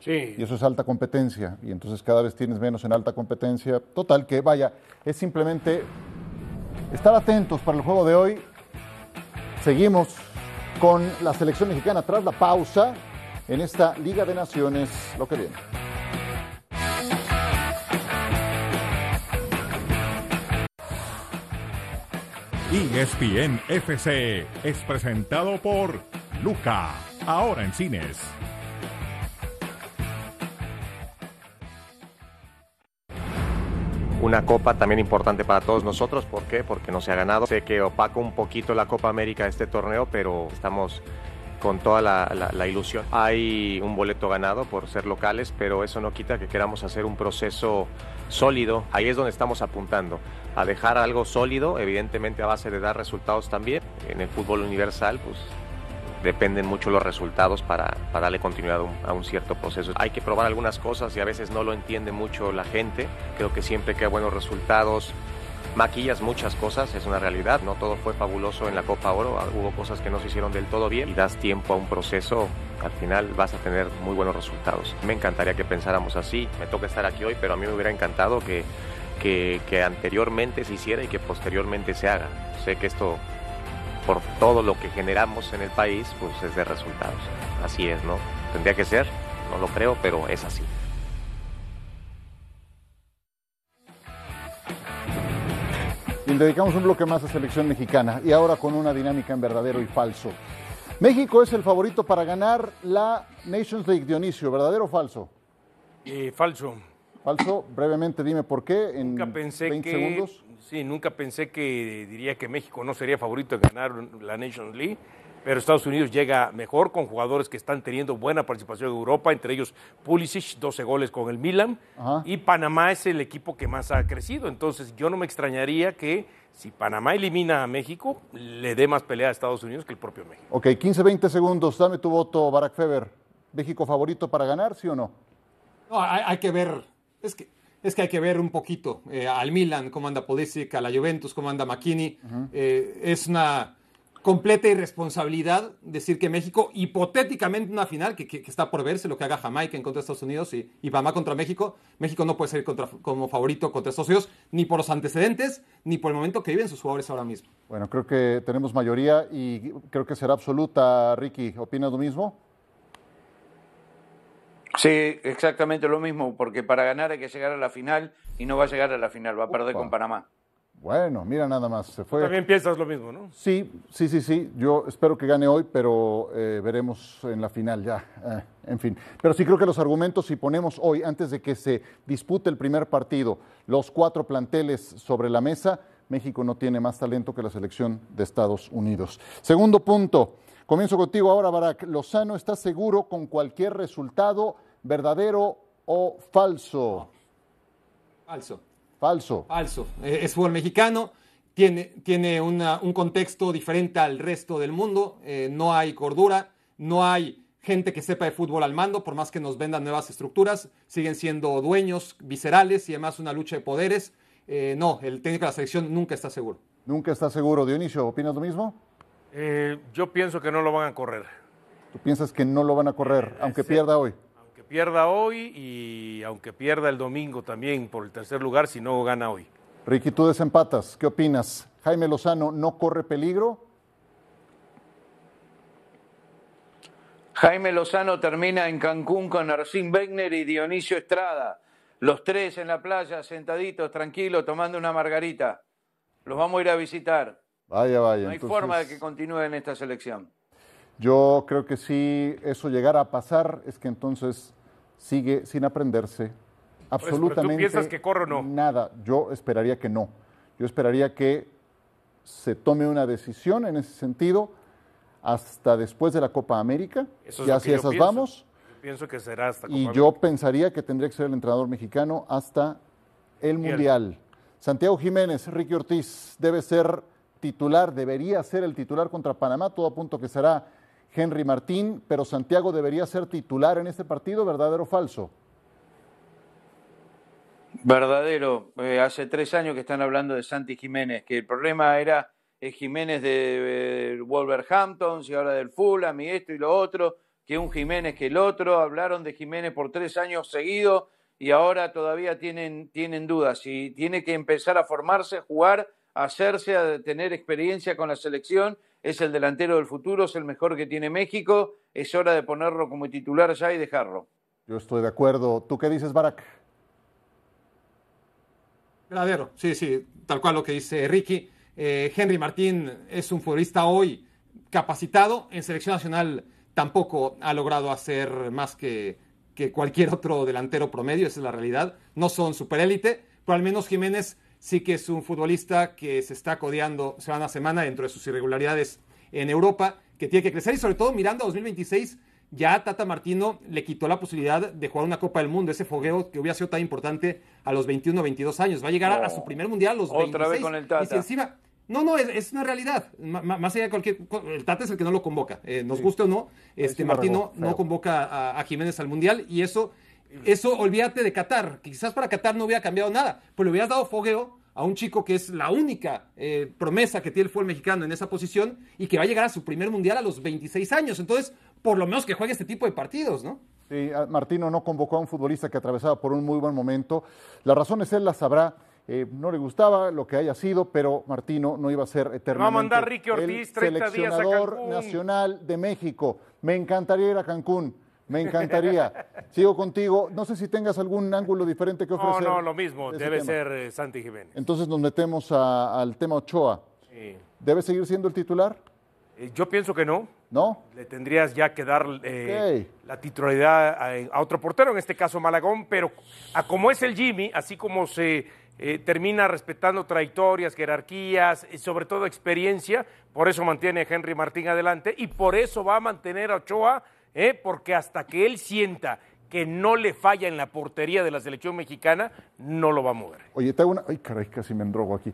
[SPEAKER 2] Sí.
[SPEAKER 1] Y eso es alta competencia. Y entonces cada vez tienes menos en alta competencia. Total, que vaya, es simplemente estar atentos para el juego de hoy. Seguimos con la selección mexicana tras la pausa en esta Liga de Naciones, lo que viene.
[SPEAKER 6] E S P N F C es presentado por Luca, ahora en cines.
[SPEAKER 7] Una copa también importante para todos nosotros. ¿Por qué? Porque no se ha ganado. Sé que opaca un poquito la Copa América este torneo, pero estamos con toda la, la, la ilusión. Hay un boleto ganado por ser locales, pero eso no quita que queramos hacer un proceso sólido. Ahí es donde estamos apuntando, a dejar algo sólido, evidentemente a base de dar resultados también. En el fútbol universal, pues dependen mucho los resultados para, para darle continuidad a un, a un cierto proceso. Hay que probar algunas cosas y a veces no lo entiende mucho la gente. Creo que siempre que hay buenos resultados, maquillas muchas cosas, es una realidad. No todo fue fabuloso en la Copa Oro, hubo cosas que no se hicieron del todo bien y das tiempo a un proceso, al final vas a tener muy buenos resultados. Me encantaría que pensáramos así, me toca estar aquí hoy, pero a mí me hubiera encantado que, que, que anteriormente se hiciera y que posteriormente se haga. Sé que esto, por todo lo que generamos en el país, pues es de resultados. Así es, ¿no? Tendría que ser, no lo creo, pero es así.
[SPEAKER 1] Y le dedicamos un bloque más a selección mexicana y ahora con una dinámica en verdadero y falso. México es el favorito para ganar la Nations League, Dionisio, ¿verdadero o falso?
[SPEAKER 2] Eh, falso.
[SPEAKER 1] Falso, brevemente dime por qué en
[SPEAKER 2] Nunca pensé
[SPEAKER 1] veinte
[SPEAKER 2] que,
[SPEAKER 1] segundos.
[SPEAKER 2] Sí, nunca pensé que diría que México no sería favorito de ganar la Nations League, pero Estados Unidos llega mejor con jugadores que están teniendo buena participación en Europa, entre ellos Pulisic, doce goles con el Milan,
[SPEAKER 1] Ajá.
[SPEAKER 2] y Panamá es el equipo que más ha crecido, entonces yo no me extrañaría que si Panamá elimina a México, le dé más pelea a Estados Unidos que el propio México.
[SPEAKER 1] Ok, quince, veinte segundos, dame tu voto, Barack Feber. ¿México favorito para ganar, sí o no?
[SPEAKER 4] No, hay, hay que ver, es que, es que hay que ver un poquito eh, al Milan, cómo anda Pulisic, a la Juventus, cómo anda McKinney. Uh-huh. eh, es una completa irresponsabilidad decir que México, hipotéticamente una final, que, que, que está por verse lo que haga Jamaica en contra de Estados Unidos y, y Panamá contra México, México no puede ser contra, como favorito contra Estados Unidos, ni por los antecedentes, ni por el momento que viven sus jugadores ahora mismo.
[SPEAKER 1] Bueno, creo que tenemos mayoría y creo que será absoluta. Ricky, ¿opinas lo mismo?
[SPEAKER 5] Sí, exactamente lo mismo, porque para ganar hay que llegar a la final y no va a llegar a la final, va a perder
[SPEAKER 1] Opa.
[SPEAKER 5] con Panamá.
[SPEAKER 1] Bueno, mira nada más, se fue.
[SPEAKER 2] Tú también piensas lo mismo, ¿no?
[SPEAKER 1] Sí, sí, sí, sí. Yo espero que gane hoy, pero eh, veremos en la final ya. Eh, en fin. Pero sí creo que los argumentos, si ponemos hoy, antes de que se dispute el primer partido, los cuatro planteles sobre la mesa, México no tiene más talento que la selección de Estados Unidos. Segundo punto. Comienzo contigo ahora, Barack. ¿Lozano está seguro con cualquier resultado, verdadero o falso?
[SPEAKER 4] Falso.
[SPEAKER 1] Falso.
[SPEAKER 4] Falso. Es fútbol mexicano, tiene, tiene una, un contexto diferente al resto del mundo, eh, no hay cordura, no hay gente que sepa de fútbol al mando, por más que nos vendan nuevas estructuras, siguen siendo dueños viscerales y además una lucha de poderes. Eh, no, el técnico de la selección nunca está seguro.
[SPEAKER 1] Nunca está seguro. Dionisio, ¿opinas lo mismo?
[SPEAKER 2] Eh, yo pienso que no lo van a correr.
[SPEAKER 1] ¿Tú piensas que no lo van a correr, aunque
[SPEAKER 2] sí.
[SPEAKER 1] pierda hoy?
[SPEAKER 2] Aunque pierda hoy y aunque pierda el domingo también por el tercer lugar, si no gana hoy.
[SPEAKER 1] Ricky, tú desempatas. ¿Qué opinas? ¿Jaime Lozano no corre peligro?
[SPEAKER 5] Jaime Lozano termina en Cancún con Arsín Wenger y Dionisio Estrada. Los tres en la playa, sentaditos, tranquilos, tomando una margarita. Los vamos a ir a visitar.
[SPEAKER 1] Vaya, vaya.
[SPEAKER 5] No hay
[SPEAKER 1] entonces,
[SPEAKER 5] forma de que continúe en esta selección.
[SPEAKER 1] Yo creo que si eso llegara a pasar, es que entonces sigue sin aprenderse absolutamente
[SPEAKER 2] pues, ¿tú piensas que corre o no?
[SPEAKER 1] nada. Yo esperaría que no. Yo esperaría que se tome una decisión en ese sentido hasta después de la Copa América.
[SPEAKER 2] Eso es
[SPEAKER 1] ya
[SPEAKER 2] lo que
[SPEAKER 1] si
[SPEAKER 2] yo
[SPEAKER 1] esas
[SPEAKER 2] pienso.
[SPEAKER 1] vamos.
[SPEAKER 2] Yo pienso que será hasta Copa
[SPEAKER 1] Y
[SPEAKER 2] América.
[SPEAKER 1] yo pensaría que tendría que ser el entrenador mexicano hasta el Mundial. Santiago Jiménez, Ricky Ortiz, debe ser titular, debería ser el titular contra Panamá, todo apunta que será Henry Martín, pero Santiago debería ser titular en este partido, ¿verdadero o falso?
[SPEAKER 5] Verdadero. Eh, hace tres años que están hablando de Santi Jiménez, que el problema era eh, Jiménez de eh, Wolverhampton y ahora del Fulham y esto y lo otro, que un Jiménez que el otro, hablaron de Jiménez por tres años seguidos y ahora todavía tienen, tienen dudas. Y tiene que empezar a formarse, a jugar, a hacerse, a tener experiencia con la selección. Es el delantero del futuro, es el mejor que tiene México. Es hora de ponerlo como titular ya y dejarlo.
[SPEAKER 1] Yo estoy de acuerdo. ¿Tú qué dices, Barak?
[SPEAKER 4] Verdadero, sí, sí, tal cual lo que dice Ricky. Eh, Henry Martín es un futbolista hoy capacitado. En selección nacional tampoco ha logrado hacer más que, que cualquier otro delantero promedio, esa es la realidad. No son superélite, pero al menos Jiménez sí que es un futbolista que se está codeando semana a semana dentro de sus irregularidades en Europa, que tiene que crecer y sobre todo mirando a dos mil veintiséis, ya Tata Martino le quitó la posibilidad de jugar una Copa del Mundo, ese fogueo que hubiera sido tan importante a los veintiuno, veintidós años. Va a llegar no. a su primer mundial a los
[SPEAKER 5] Otra
[SPEAKER 4] veintiséis.
[SPEAKER 5] Vez con el Tata.
[SPEAKER 4] Y si encima, no, no, es, es una realidad. M más allá de cualquier... El Tata es el que no lo convoca. Eh, nos sí. guste o no, este, Martino no convoca a, a Jiménez al mundial y eso, eso olvídate de Qatar. Quizás para Qatar no hubiera cambiado nada, pero le hubieras dado fogueo a un chico que es la única eh, promesa que tiene el fútbol mexicano en esa posición y que va a llegar a su primer mundial a los veintiséis años. Entonces, por lo menos que juegue este tipo de partidos, ¿no?
[SPEAKER 1] Sí, Martino no convocó a un futbolista que atravesaba por un muy buen momento. Las razones él las sabrá. Eh, no le gustaba lo que haya sido, pero Martino no iba a ser eternamente
[SPEAKER 2] va a mandar Ricky Ortiz,
[SPEAKER 1] el seleccionador nacional de México. Me encantaría ir a Cancún. Me encantaría. Sigo contigo. No sé si tengas algún ángulo diferente que ofrecer.
[SPEAKER 2] No, no, lo mismo. Debe tema. ser eh, Santi Jiménez.
[SPEAKER 1] Entonces nos metemos a, al tema Ochoa. Sí. ¿Debe seguir siendo el titular?
[SPEAKER 2] Eh, yo pienso que no.
[SPEAKER 1] ¿No?
[SPEAKER 2] Le tendrías ya que dar eh, okay. la titularidad a, a otro portero, en este caso Malagón, pero a como es el Jimmy, así como se eh, termina respetando trayectorias, jerarquías y sobre todo experiencia, por eso mantiene a Henry Martín adelante y por eso va a mantener a Ochoa. ¿Eh? Porque hasta que él sienta que no le falla en la portería de la selección mexicana, no lo va a mover.
[SPEAKER 1] Oye, te hago una... Ay, caray, casi me enrogo aquí.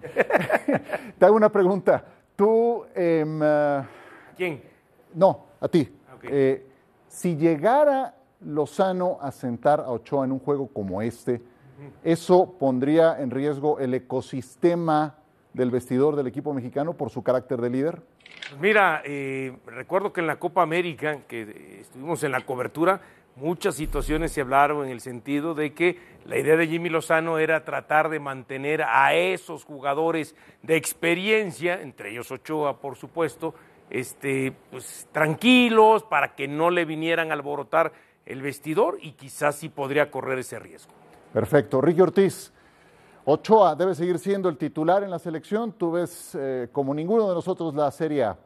[SPEAKER 1] Te hago una pregunta. Tú... Eh, uh...
[SPEAKER 2] ¿Quién?
[SPEAKER 1] No, a ti.
[SPEAKER 2] Okay.
[SPEAKER 1] Eh, si llegara Lozano a sentar a Ochoa en un juego como este, uh-huh. ¿eso pondría en riesgo el ecosistema del vestidor del equipo mexicano por su carácter de líder?
[SPEAKER 2] Pues mira, eh, recuerdo que en la Copa América, que eh, estuvimos en la cobertura, muchas situaciones se hablaron en el sentido de que la idea de Jimmy Lozano era tratar de mantener a esos jugadores de experiencia, entre ellos Ochoa, por supuesto, este, pues, tranquilos para que no le vinieran a alborotar el vestidor y quizás sí podría correr ese riesgo.
[SPEAKER 1] Perfecto. Ricky Ortiz. Ochoa debe seguir siendo el titular en la selección. Tú ves eh, como ninguno de nosotros la Serie A.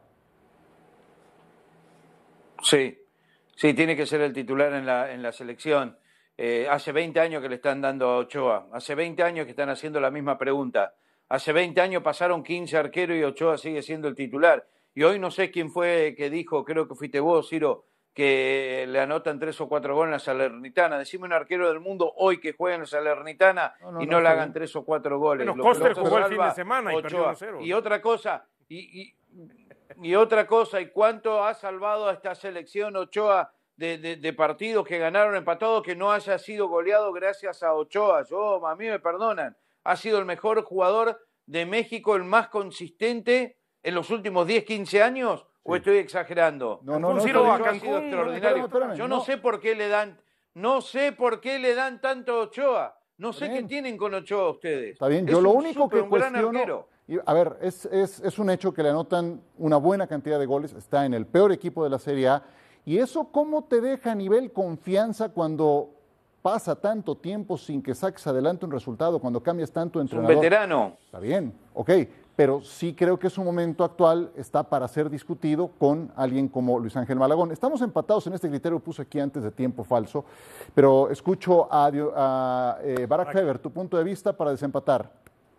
[SPEAKER 5] Sí, sí, tiene que ser el titular en la, en la selección. Eh, hace veinte años que le están dando a Ochoa. Hace veinte años que están haciendo la misma pregunta. Hace veinte años pasaron quince arqueros y Ochoa sigue siendo el titular. Y hoy no sé quién fue que dijo, creo que fuiste vos, Ciro, que le anotan tres o cuatro goles en la Salernitana. Decime un arquero del mundo hoy que juegue en la Salernitana no, no, y no, no le hagan tres o cuatro goles.
[SPEAKER 2] Bueno, Koster jugó el fin de semana y perdió uno cero.
[SPEAKER 5] Y otra cosa, y, y, y otra cosa, ¿y cuánto ha salvado a esta selección Ochoa de, de, de partidos que ganaron empatados que no haya sido goleado gracias a Ochoa? Yo, a mí me perdonan, ha sido el mejor jugador de México, el más consistente en los últimos diez, quince años. ¿O estoy exagerando?
[SPEAKER 1] No, no, no.
[SPEAKER 5] Ha sido extraordinario. Espérame, espérame, Yo no, no sé por qué le dan, no sé por qué le dan tanto a Ochoa. No sé bien. qué tienen con Ochoa ustedes.
[SPEAKER 1] Está bien, yo es lo único super, que cuestiono, y, a ver, es, es, es un hecho que le anotan una buena cantidad de goles, está en el peor equipo de la Serie A, y eso ¿cómo te deja a nivel confianza cuando pasa tanto tiempo sin que saques adelante un resultado, cuando cambias tanto de entrenador?
[SPEAKER 5] Un veterano.
[SPEAKER 1] Está bien, ok, pero sí creo que su momento actual está para ser discutido con alguien como Luis Ángel Malagón. Estamos empatados en este criterio, puse aquí antes de tiempo falso, pero escucho a, a eh, Barak Feber, tu punto de vista para desempatar.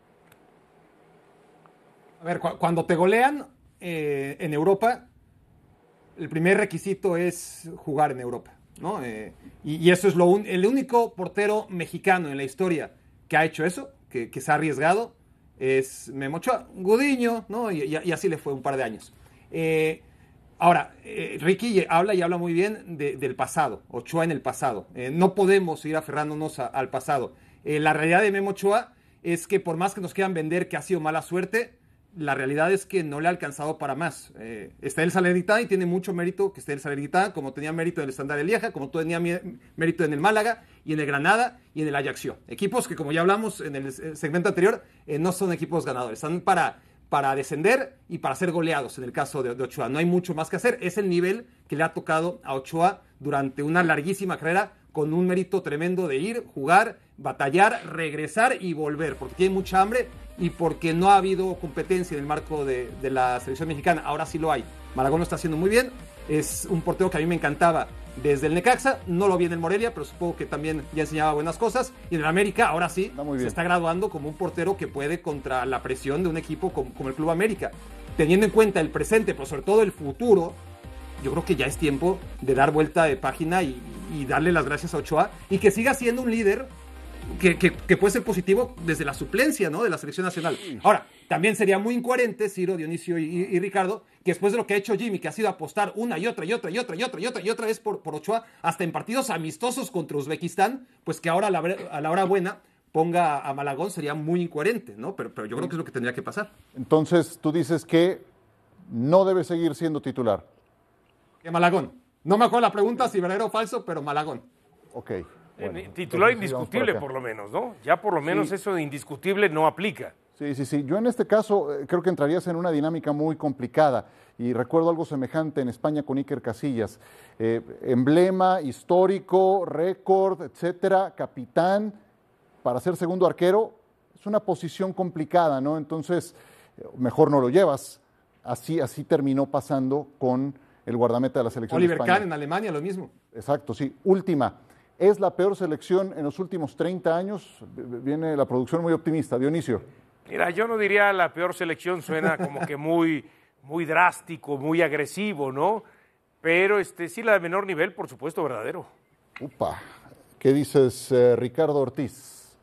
[SPEAKER 4] A ver, cu cuando te golean eh, en Europa, el primer requisito es jugar en Europa, ¿no? Eh, y, y eso es lo un, el único portero mexicano en la historia que ha hecho eso, que, que se ha arriesgado, es Memo Ochoa, Gudiño, ¿no? Y, y, y así le fue un par de años. Eh, ahora, eh, Ricky habla y habla muy bien de, del pasado, Ochoa en el pasado. Eh, no podemos seguir aferrándonos a, al pasado. Eh, la realidad de Memo Ochoa es que por más que nos quieran vender que ha sido mala suerte, la realidad es que no le ha alcanzado para más. Eh, está el Salernitana y tiene mucho mérito que esté el Salernitana, como tenía mérito en el Standard de Lieja, como tenía mérito en el Málaga y en el Granada y en el Ajaccio. Equipos que, como ya hablamos en el segmento anterior, eh, no son equipos ganadores, están para, para descender y para ser goleados en el caso de, de Ochoa. No hay mucho más que hacer, es el nivel que le ha tocado a Ochoa durante una larguísima carrera, con un mérito tremendo de ir, jugar, batallar, regresar y volver, porque tiene mucha hambre y porque no ha habido competencia en el marco de, de la selección mexicana. Ahora sí lo hay. Malagón lo está haciendo muy bien, es un portero que a mí me encantaba desde el Necaxa, no lo vi en el Morelia, pero supongo que también ya enseñaba buenas cosas, y en el América ahora sí se está graduando como un portero que puede contra la presión de un equipo como, como el Club América. Teniendo en cuenta el presente, pero sobre todo el futuro, yo creo que ya es tiempo de dar vuelta de página y, y darle las gracias a Ochoa y que siga siendo un líder que, que, que puede ser positivo desde la suplencia, ¿no?, de la selección nacional. Ahora, también sería muy incoherente, Ciro, Dionisio y, y, y Ricardo, que después de lo que ha hecho Jimmy, que ha sido apostar una y otra y otra y otra y otra y otra y otra vez por, por Ochoa, hasta en partidos amistosos contra Uzbekistán, pues que ahora a la, a la hora buena ponga a Malagón, sería muy incoherente, ¿no? Pero, pero yo creo que es lo que tendría que pasar.
[SPEAKER 1] Entonces, tú dices que no debe seguir siendo titular.
[SPEAKER 4] Que Malagón. No me acuerdo la pregunta si verdadero o falso, pero Malagón.
[SPEAKER 1] Ok. Bueno,
[SPEAKER 2] eh, titular
[SPEAKER 1] entonces,
[SPEAKER 2] indiscutible,
[SPEAKER 1] por,
[SPEAKER 2] por lo menos, ¿no? Ya por lo menos
[SPEAKER 1] sí.
[SPEAKER 2] Eso de indiscutible no aplica.
[SPEAKER 1] Sí, sí, sí. Yo en este caso eh, creo que entrarías en una dinámica muy complicada y recuerdo algo semejante en España con Iker Casillas. Eh, emblema, histórico, récord, etcétera, capitán, para ser segundo arquero, es una posición complicada, ¿no? Entonces, eh, mejor no lo llevas. Así, así terminó pasando con el guardameta de la selección
[SPEAKER 4] Oliver
[SPEAKER 1] de España.
[SPEAKER 4] Kahn en Alemania, lo mismo.
[SPEAKER 1] Exacto, sí. Última. ¿Es la peor selección en los últimos treinta años? Viene la producción muy optimista. Dionisio.
[SPEAKER 2] Mira, yo no diría la peor selección, suena como que muy, muy drástico, muy agresivo, ¿no? Pero este, sí, la de menor nivel, por supuesto, verdadero.
[SPEAKER 1] Upa. ¿Qué dices, eh, Ricardo Ortiz?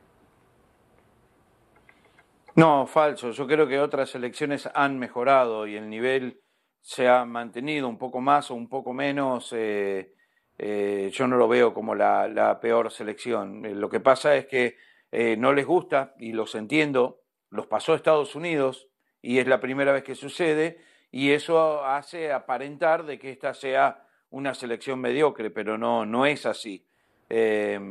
[SPEAKER 5] No, falso. Yo creo que otras selecciones han mejorado y el nivel se ha mantenido un poco más o un poco menos. Eh, eh, yo no lo veo como la, la peor selección. Eh, lo que pasa es que eh, no les gusta, y los entiendo, los pasó a Estados Unidos y es la primera vez que sucede, y eso hace aparentar de que esta sea una selección mediocre, pero no, no es así. Eh,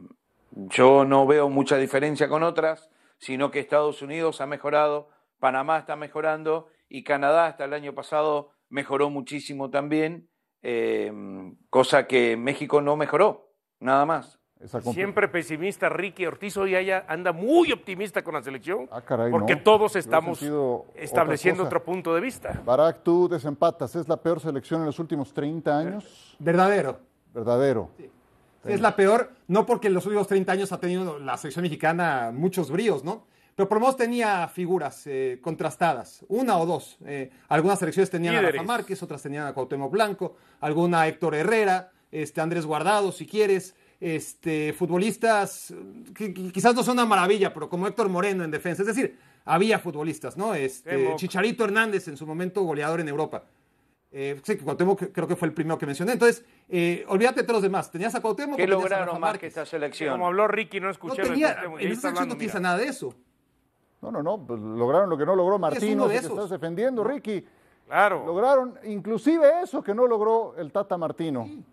[SPEAKER 5] yo no veo mucha diferencia con otras, sino que Estados Unidos ha mejorado, Panamá está mejorando y Canadá hasta el año pasado mejoró muchísimo también, eh, cosa que México no mejoró, nada más.
[SPEAKER 2] Siempre pesimista, Ricky Ortiz hoy ella anda muy optimista con la selección,
[SPEAKER 1] ah, caray,
[SPEAKER 2] porque
[SPEAKER 1] no.
[SPEAKER 2] todos estamos estableciendo
[SPEAKER 1] otra
[SPEAKER 2] otro punto de vista.
[SPEAKER 1] Barak, tú desempatas, ¿es la peor selección en los últimos treinta años?
[SPEAKER 4] Verdadero.
[SPEAKER 1] Verdadero.
[SPEAKER 4] Sí. Sí. Es la peor, no porque en los últimos treinta años ha tenido la selección mexicana muchos bríos, ¿no? Pero por lo menos tenía figuras eh, contrastadas, una o dos. Eh, algunas selecciones tenían Líderes. a Rafa Márquez, otras tenían a Cuauhtémoc Blanco, alguna a Héctor Herrera, este, Andrés Guardado, si quieres. Este, futbolistas que, que quizás no son una maravilla, pero como Héctor Moreno en defensa. Es decir, había futbolistas, ¿no? Este, Chicharito Hernández, en su momento goleador en Europa. Eh, sí, Cuauhtémoc creo que fue el primero que mencioné. Entonces, eh, olvídate de todos los demás. Tenías a Cuauhtémoc.
[SPEAKER 5] ¿Qué lograron más que esta selección?
[SPEAKER 2] Como habló Ricky, no escuché.
[SPEAKER 4] No tenía, en esta selección no piensa nada de eso.
[SPEAKER 1] No, no, no. Pues lograron lo que no logró Martino, que estás defendiendo, no. Ricky.
[SPEAKER 2] Claro.
[SPEAKER 1] Lograron inclusive eso que no logró el Tata Martino. Sí.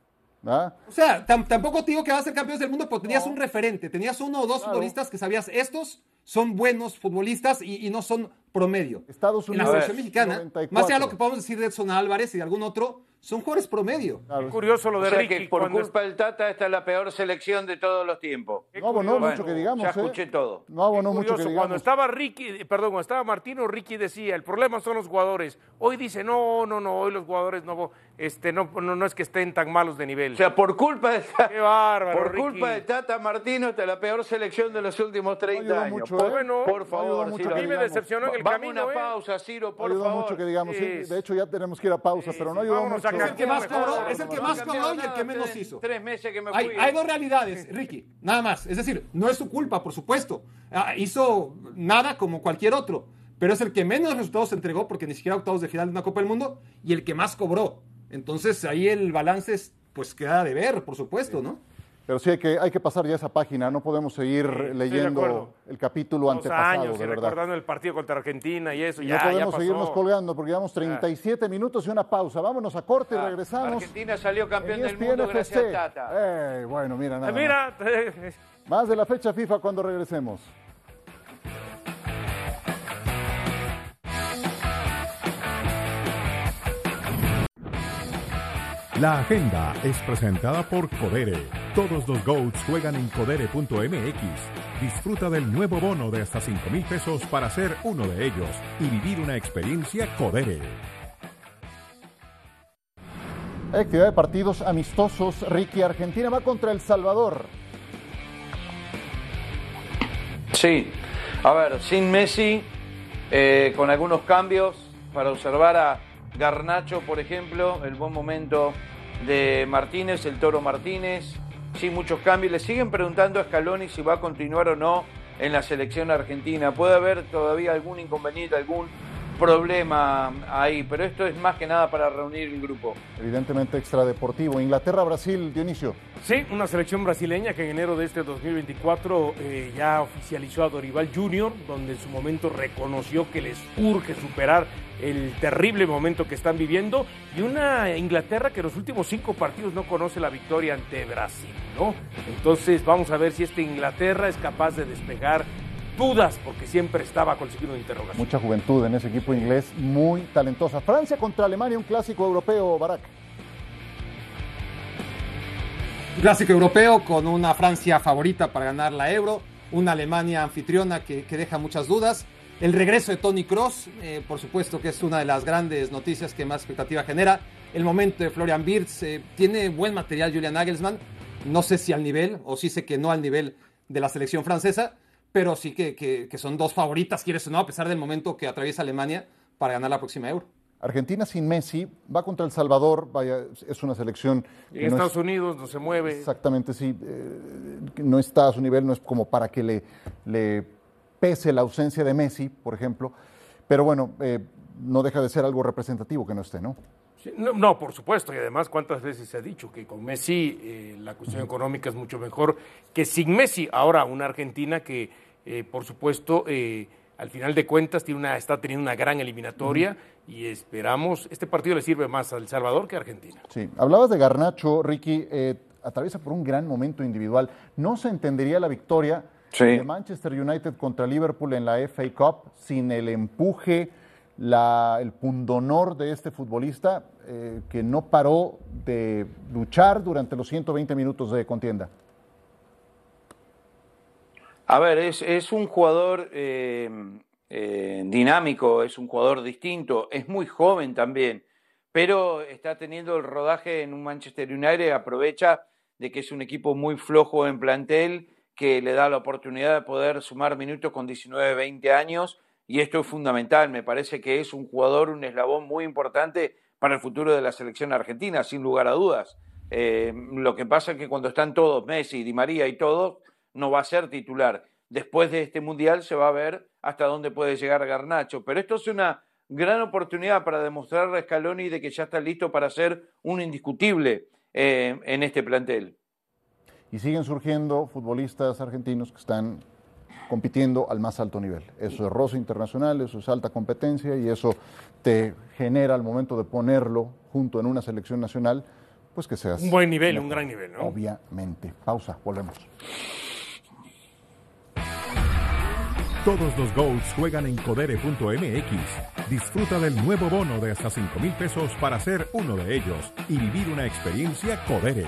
[SPEAKER 1] ¿Ah?
[SPEAKER 4] O sea, tam tampoco te digo que vas a ser campeón del mundo, pero tenías no. un referente, tenías uno o dos claro. futbolistas que sabías, estos son buenos futbolistas y, y no son promedio.
[SPEAKER 1] Estados Unidos.
[SPEAKER 4] En la selección mexicana, noventa y cuatro. Más allá de lo que podemos decir de Edson Álvarez y de algún otro, son jugadores promedio.
[SPEAKER 2] Claro. Curioso lo de
[SPEAKER 5] o sea
[SPEAKER 2] Ricky.
[SPEAKER 5] Que por culpa del Tata esta es la peor selección de todos los tiempos.
[SPEAKER 1] No abonó bueno, mucho que digamos.
[SPEAKER 5] Ya escuché
[SPEAKER 1] eh.
[SPEAKER 5] todo.
[SPEAKER 1] No abonó mucho que digamos.
[SPEAKER 2] Cuando estaba Ricky, perdón, cuando estaba Martino, Ricky decía, el problema son los jugadores. Hoy dice, no, no, no, hoy los jugadores no, este, no, no, no es que estén tan malos de nivel.
[SPEAKER 5] O sea, por culpa de Tata,
[SPEAKER 2] Qué bárbaro,
[SPEAKER 5] por
[SPEAKER 2] Ricky.
[SPEAKER 5] culpa de Tata Martino, esta es la peor selección de los últimos treinta
[SPEAKER 1] no
[SPEAKER 5] años.
[SPEAKER 1] Mucho,
[SPEAKER 5] por,
[SPEAKER 1] ¿eh?
[SPEAKER 2] bueno,
[SPEAKER 5] por favor,
[SPEAKER 2] no
[SPEAKER 5] Ciro.
[SPEAKER 2] A mí me decepcionó en el
[SPEAKER 5] Vamos
[SPEAKER 2] camino.
[SPEAKER 5] Vamos una
[SPEAKER 2] ¿eh?
[SPEAKER 5] pausa, Ciro, por
[SPEAKER 1] ayudó
[SPEAKER 5] favor.
[SPEAKER 1] mucho que digamos, sí.
[SPEAKER 2] Sí.
[SPEAKER 1] De hecho, ya tenemos que ir a pausa, sí, pero no ayudó mucho.
[SPEAKER 4] Es el que más cobró, es el que más cobró y el que menos hizo.
[SPEAKER 5] Tres meses que me
[SPEAKER 4] hay,
[SPEAKER 5] fui.
[SPEAKER 4] hay dos realidades, Ricky, nada más. Es decir, no es su culpa, por supuesto. Ah, hizo nada como cualquier otro, pero es el que menos resultados entregó porque ni siquiera octavos de final de una Copa del Mundo y el que más cobró. Entonces ahí el balance es, pues queda de ver, por supuesto, ¿no?
[SPEAKER 1] Pero sí hay que, hay que pasar ya esa página, no podemos seguir
[SPEAKER 2] Sí,
[SPEAKER 1] leyendo el capítulo
[SPEAKER 2] Dos
[SPEAKER 1] antepasado,
[SPEAKER 2] años,
[SPEAKER 1] de
[SPEAKER 2] y
[SPEAKER 1] verdad.
[SPEAKER 2] recordando el partido contra Argentina y eso,
[SPEAKER 1] Y
[SPEAKER 2] ya,
[SPEAKER 1] no
[SPEAKER 2] ya
[SPEAKER 1] podemos
[SPEAKER 2] pasó.
[SPEAKER 1] seguirnos colgando porque llevamos treinta y siete minutos y una pausa. Vámonos a corte y
[SPEAKER 5] Ah,
[SPEAKER 1] regresamos.
[SPEAKER 5] Argentina salió campeón
[SPEAKER 1] en
[SPEAKER 5] del
[SPEAKER 1] E S P N
[SPEAKER 5] mundo
[SPEAKER 1] F C.
[SPEAKER 5] gracias a Tata.
[SPEAKER 1] Eh, bueno, mira nada
[SPEAKER 2] Ah, mira,
[SPEAKER 1] más. Más de la fecha FIFA cuando regresemos.
[SPEAKER 6] La agenda es presentada por Codere. Todos los GOATs juegan en codere punto m x. Disfruta del nuevo bono de hasta cinco mil pesos para ser uno de ellos y vivir una experiencia Codere.
[SPEAKER 1] Hay actividad de partidos amistosos. Ricky, Argentina va contra El Salvador.
[SPEAKER 5] Sí, a ver, sin Messi, eh, con algunos cambios para observar a Garnacho, por ejemplo, el buen momento de Martínez, el Toro Martínez, sin muchos cambios. Le siguen preguntando a Scaloni si va a continuar o no en la selección argentina. Puede haber todavía algún inconveniente, algún problema ahí, pero esto es más que nada para reunir el grupo.
[SPEAKER 1] Evidentemente extradeportivo. Inglaterra-Brasil, Dionisio.
[SPEAKER 2] Sí, una selección brasileña que en enero de este dos mil veinticuatro eh, ya oficializó a Dorival junior, donde en su momento reconoció que les urge superar el terrible momento que están viviendo, y una Inglaterra que en los últimos cinco partidos no conoce la victoria ante Brasil, ¿no? Entonces vamos a ver si esta Inglaterra es capaz de despejar dudas, porque siempre estaba con signo de interrogación.
[SPEAKER 1] Mucha juventud en ese equipo inglés, muy talentosa. Francia contra Alemania, un clásico europeo, Barak.
[SPEAKER 4] Un clásico europeo con una Francia favorita para ganar la Euro, una Alemania anfitriona que, que deja muchas dudas. El regreso de Toni Kroos, eh, por supuesto que es una de las grandes noticias que más expectativa genera. El momento de Florian Wirtz, eh, tiene buen material Julian Nagelsmann, no sé si al nivel, o sí sé que no al nivel de la selección francesa, pero sí que, que, que son dos favoritas, quieres o no, a pesar del momento que atraviesa Alemania para ganar la próxima Euro.
[SPEAKER 1] Argentina sin Messi, va contra El Salvador, vaya, es una selección...
[SPEAKER 2] En Estados es, Unidos no se mueve.
[SPEAKER 1] Exactamente, sí, eh, no está a su nivel, no es como para que le, le pese la ausencia de Messi, por ejemplo, pero bueno, eh, no deja de ser algo representativo que no esté, ¿no?
[SPEAKER 2] Sí, no, no, por supuesto, y además cuántas veces se ha dicho que con Messi eh, la cuestión económica es mucho mejor que sin Messi. Ahora, una Argentina que, eh, por supuesto, eh, al final de cuentas tiene una, está teniendo una gran eliminatoria, uh-huh. y esperamos, este partido le sirve más a El Salvador que a Argentina.
[SPEAKER 1] Sí, hablabas de Garnacho, Ricky, eh, atraviesa por un gran momento individual. No se entendería la victoria sí. de Manchester United contra Liverpool en la F A Cup sin el empuje, la, el pundonor de este futbolista eh, que no paró de luchar durante los ciento veinte minutos de contienda.
[SPEAKER 5] A ver, es, es un jugador eh, eh, dinámico, es un jugador distinto, es muy joven también, pero está teniendo el rodaje en un Manchester United, aprovecha de que es un equipo muy flojo en plantel, que le da la oportunidad de poder sumar minutos con diecinueve, veinte años, y esto es fundamental. Me parece que es un jugador, un eslabón muy importante para el futuro de la selección argentina, sin lugar a dudas. Eh, lo que pasa es que cuando están todos, Messi, Di María y todos, no va a ser titular. Después de este Mundial se va a ver hasta dónde puede llegar Garnacho. Pero esto es una gran oportunidad para demostrarle a Scaloni de que ya está listo para ser un indiscutible eh, en este plantel.
[SPEAKER 1] Y siguen surgiendo futbolistas argentinos que están compitiendo al más alto nivel. Eso es roce internacional, eso es alta competencia y eso te genera al momento de ponerlo junto en una selección nacional, pues que seas...
[SPEAKER 2] Un buen nivel, mejor. Un gran nivel, ¿no?
[SPEAKER 1] Obviamente. Pausa, volvemos.
[SPEAKER 6] Todos los GOATs juegan en codere punto m x. Disfruta del nuevo bono de hasta cinco mil pesos para ser uno de ellos y vivir una experiencia Codere.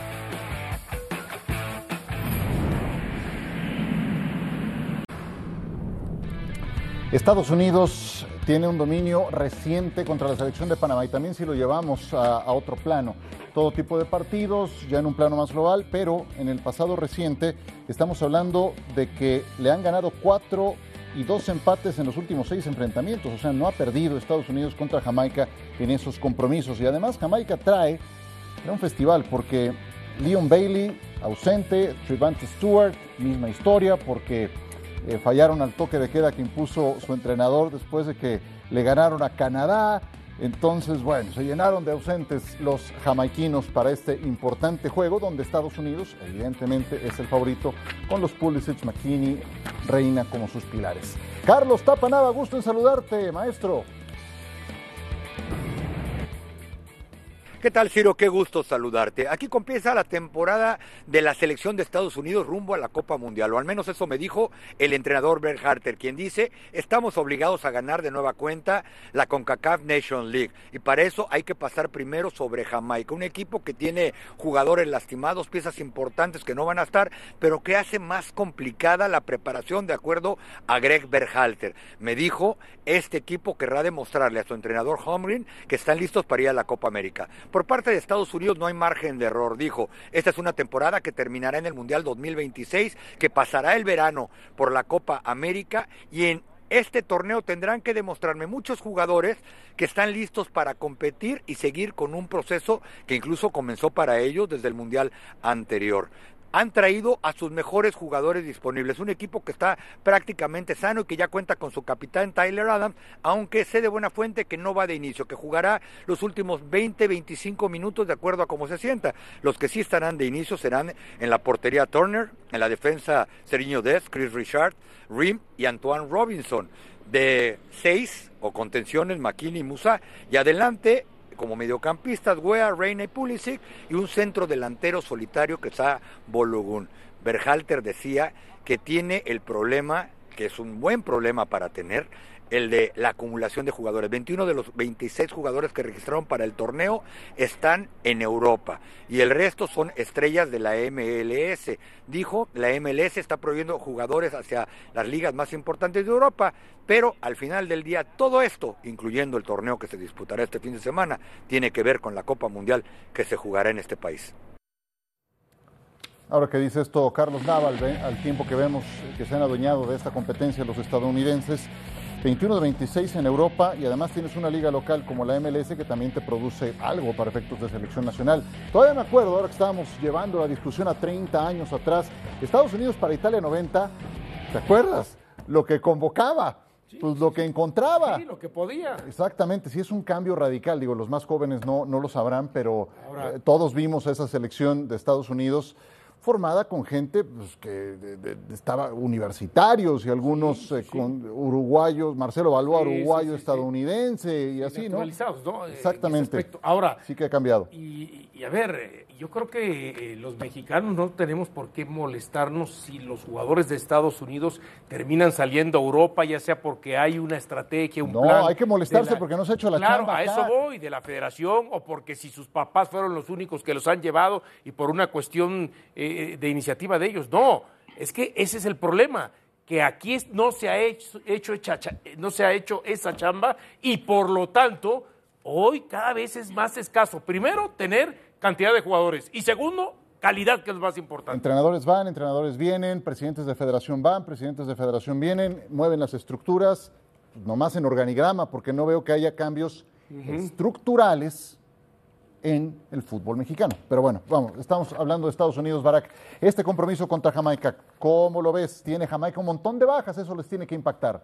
[SPEAKER 1] Estados Unidos tiene un dominio reciente contra la selección de Panamá y también si lo llevamos a, a otro plano. Todo tipo de partidos, ya en un plano más global, pero en el pasado reciente estamos hablando de que le han ganado cuatro y dos empates en los últimos seis enfrentamientos. O sea, no ha perdido Estados Unidos contra Jamaica en esos compromisos. Y además Jamaica trae un festival porque Leon Bailey ausente, Trevante Stewart, misma historia porque eh, fallaron al toque de queda que impuso su entrenador después de que le ganaron a Canadá. Entonces, bueno, se llenaron de ausentes los jamaiquinos para este importante juego, donde Estados Unidos, evidentemente, es el favorito, con los Pulisic, McKinney, Reina como sus pilares. Carlos Tapanaba, gusto en saludarte, maestro.
[SPEAKER 8] ¿Qué tal, Ciro? Qué gusto saludarte. Aquí comienza la temporada de la selección de Estados Unidos rumbo a la Copa Mundial, o al menos eso me dijo el entrenador Berhalter, quien dice, estamos obligados a ganar de nueva cuenta la CONCACAF Nations League, y para eso hay que pasar primero sobre Jamaica, un equipo que tiene jugadores lastimados, piezas importantes que no van a estar, pero que hace más complicada la preparación, de acuerdo a Greg Berhalter. Me dijo, este equipo querrá demostrarle a su entrenador Holmgren que están listos para ir a la Copa América. Por parte de Estados Unidos no hay margen de error, dijo. Esta es una temporada que terminará en el Mundial dos mil veintiséis, que pasará el verano por la Copa América, y en este torneo tendrán que demostrarme muchos jugadores que están listos para competir y seguir con un proceso que incluso comenzó para ellos desde el Mundial anterior. Han traído a sus mejores jugadores disponibles, un equipo que está prácticamente sano y que ya cuenta con su capitán Tyler Adams, aunque sé de buena fuente que no va de inicio, que jugará los últimos veinte a veinticinco minutos de acuerdo a cómo se sienta. Los que sí estarán de inicio serán en la portería Turner, en la defensa Seriño Dest, Chris Richard, Rim y Antoine Robinson. De seis o contenciones McKinney y Musa, y adelante como mediocampistas, Weah, Reina y Pulisic, y un centro delantero solitario que está Balogun. Berhalter decía que tiene el problema, que es un buen problema para tener, el de la acumulación de jugadores. veintiuno de los veintiséis jugadores que registraron para el torneo están en Europa y el resto son estrellas de la M L S. Dijo, la M L S está prohibiendo jugadores hacia las ligas más importantes de Europa, pero al final del día todo esto, incluyendo el torneo que se disputará este fin de semana, tiene que ver con la Copa Mundial que se jugará en este país.
[SPEAKER 1] Ahora que dice esto Carlos Naval, ¿ve? Al tiempo que vemos que se han adueñado de esta competencia los estadounidenses, veintiuno de veintiséis en Europa, y además tienes una liga local como la M L S que también te produce algo para efectos de selección nacional. Todavía me acuerdo, ahora que estábamos llevando la discusión a treinta años atrás, Estados Unidos para Italia noventa, ¿te acuerdas? Lo que convocaba, sí, pues lo que encontraba.
[SPEAKER 2] Sí, lo que podía.
[SPEAKER 1] Exactamente, sí es un cambio radical, digo, los más jóvenes no, no lo sabrán, pero
[SPEAKER 2] ahora,
[SPEAKER 1] eh, todos vimos esa selección de Estados Unidos formada con gente pues, que de, de, de estaba universitarios y algunos sí, eh, sí. con uruguayos, Marcelo Balboa, sí, uruguayo, sí, sí, estadounidense sí. y así, ¿no?
[SPEAKER 2] ¿no?
[SPEAKER 1] Exactamente.
[SPEAKER 2] Ahora,
[SPEAKER 1] sí que ha cambiado.
[SPEAKER 2] Y, y a ver, yo creo que eh, los mexicanos no tenemos por qué molestarnos si los jugadores de Estados Unidos terminan saliendo a Europa, ya sea porque hay una estrategia, un
[SPEAKER 1] no,
[SPEAKER 2] plan.
[SPEAKER 1] No, hay que molestarse
[SPEAKER 2] la,
[SPEAKER 1] porque no se ha hecho la
[SPEAKER 2] claro,
[SPEAKER 1] chamba.
[SPEAKER 2] Claro, a eso voy, de la federación, o porque si sus papás fueron los únicos que los han llevado y por una cuestión eh, de iniciativa de ellos. No, es que ese es el problema, que aquí no se ha hecho, hecho no se ha hecho esa chamba y por lo tanto hoy cada vez es más escaso. Primero, tener cantidad de jugadores y segundo, calidad, que es más importante.
[SPEAKER 1] Entrenadores van, entrenadores vienen, presidentes de federación van, presidentes de federación vienen, mueven las estructuras, nomás en organigrama, porque no veo que haya cambios uh-huh. estructurales en el fútbol mexicano. Pero bueno, vamos, estamos hablando de Estados Unidos, Barak. Este compromiso contra Jamaica, ¿cómo lo ves? Tiene Jamaica un montón de bajas, eso les tiene que impactar.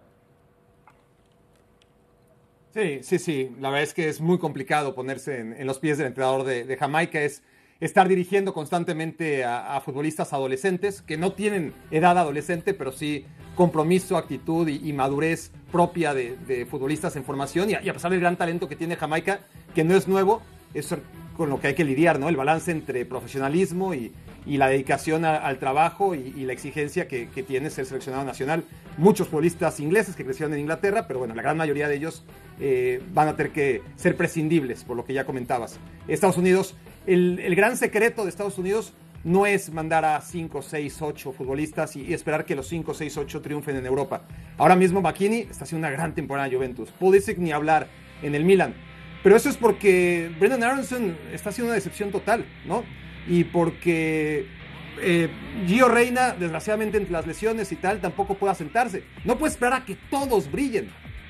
[SPEAKER 4] Sí, sí, sí. La verdad es que es muy complicado ponerse en, en los pies del entrenador de, de Jamaica. Es estar dirigiendo constantemente a, a futbolistas adolescentes que no tienen edad adolescente, pero sí compromiso, actitud y, y madurez propia de, de futbolistas en formación. Y a, y a pesar del gran talento que tiene Jamaica, que no es nuevo, es con lo que hay que lidiar, ¿no? El balance entre profesionalismo y, y la dedicación a, al trabajo y, y la exigencia que, que tiene ser seleccionado nacional. Muchos futbolistas ingleses que crecieron en Inglaterra, pero bueno, la gran mayoría de ellos eh, van a tener que ser prescindibles, por lo que ya comentabas. Estados Unidos, el, el gran secreto de Estados Unidos no es mandar a cinco, seis, ocho futbolistas y, y esperar que los cinco, seis, ocho triunfen en Europa. Ahora mismo McKinney está haciendo una gran temporada en Juventus. Pulisic ni hablar en el Milan. Pero eso es porque Brendan Aronson está haciendo una decepción total, ¿no? Y porque eh, Gio Reina, desgraciadamente entre las lesiones y tal, tampoco puede asentarse. No puede esperar a que todos brillen.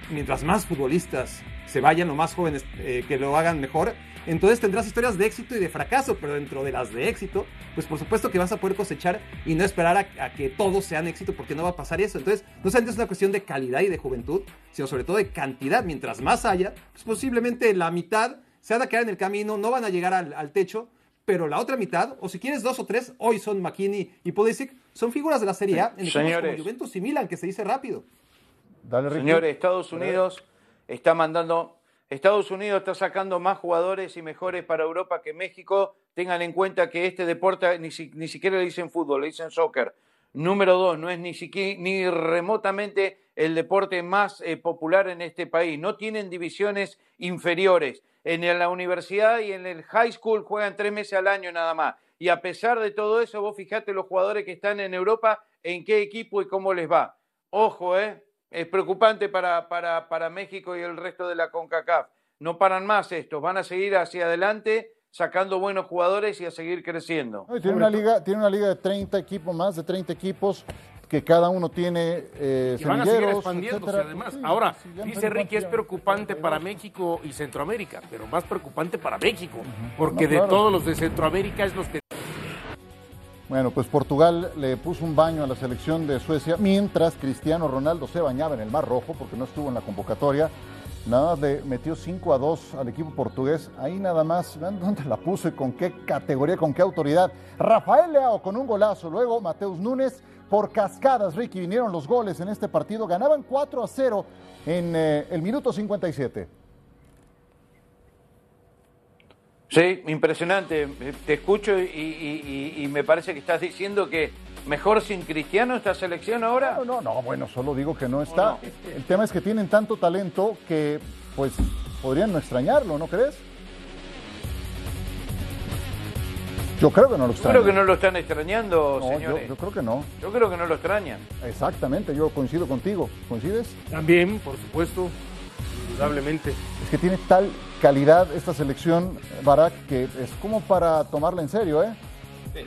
[SPEAKER 4] mientras más futbolistas se vayan, o más jóvenes eh, que lo hagan mejor, entonces tendrás historias de éxito y de fracaso, pero dentro de las de éxito, pues por supuesto que vas a poder cosechar y no esperar a, a que todos sean éxito, porque no va a pasar eso. Entonces, no solamente es una cuestión de calidad y de juventud, sino sobre todo de cantidad. Mientras más haya, pues posiblemente la mitad se van a quedar en el camino, no van a llegar al, al techo, pero la otra mitad, o si quieres dos o tres, hoy son McKinney y Pulisic, son figuras de la Serie A, en equipos como Juventus y Milan, que se dice rápido.
[SPEAKER 1] Dale, Ricky.
[SPEAKER 5] Señores, Estados Unidos está mandando... Estados Unidos está sacando más jugadores y mejores para Europa que México. Tengan en cuenta que este deporte ni, si, ni siquiera le dicen fútbol, le dicen soccer. Número dos, no es ni, siquiera, ni remotamente el deporte más eh, popular en este país. No tienen divisiones inferiores. En la universidad y en el high school juegan tres meses al año nada más. Y a pesar de todo eso, vos fijate los jugadores que están en Europa, en qué equipo y cómo les va. Ojo, ¿eh? Es preocupante para, para, para México y el resto de la CONCACAF. No paran más estos, van a seguir hacia adelante sacando buenos jugadores y a seguir creciendo.
[SPEAKER 1] No, tiene, una liga, tiene una liga de treinta equipos, más de treinta equipos, que cada uno tiene eh,
[SPEAKER 2] y van a seguir expandiéndose además. Sí, Ahora, sí, dice Ricky, es preocupante para México y Centroamérica, pero más preocupante para México, uh-huh. porque no, claro. de todos los de Centroamérica es los que...
[SPEAKER 1] Bueno, pues Portugal le puso un baño a la selección de Suecia, mientras Cristiano Ronaldo se bañaba en el Mar Rojo, porque no estuvo en la convocatoria. Nada más le metió cinco a dos al equipo portugués. Ahí nada más, vean dónde la puso y con qué categoría, con qué autoridad. Rafael Leao con un golazo, luego Mateus Nunes por cascadas. Ricky, vinieron los goles en este partido. Ganaban cuatro a cero en eh, el minuto cincuenta y siete.
[SPEAKER 5] Sí, impresionante. Te escucho y, y, y, y me parece que estás diciendo que mejor sin Cristiano esta selección ahora.
[SPEAKER 1] No, no, no, bueno, solo digo que no está. No. El tema es que tienen tanto talento que, pues, podrían no extrañarlo, ¿no crees? Yo creo que no lo extrañan.
[SPEAKER 5] Yo creo que no lo están extrañando,
[SPEAKER 1] no,
[SPEAKER 5] señores.
[SPEAKER 1] Yo, yo creo que no.
[SPEAKER 5] Yo creo que no lo extrañan.
[SPEAKER 1] Exactamente, yo coincido contigo. ¿Coincides?
[SPEAKER 2] También, por supuesto, indudablemente.
[SPEAKER 1] Es que tiene tal calidad esta selección, Barak, que es como para tomarla en serio, ¿eh? Sí.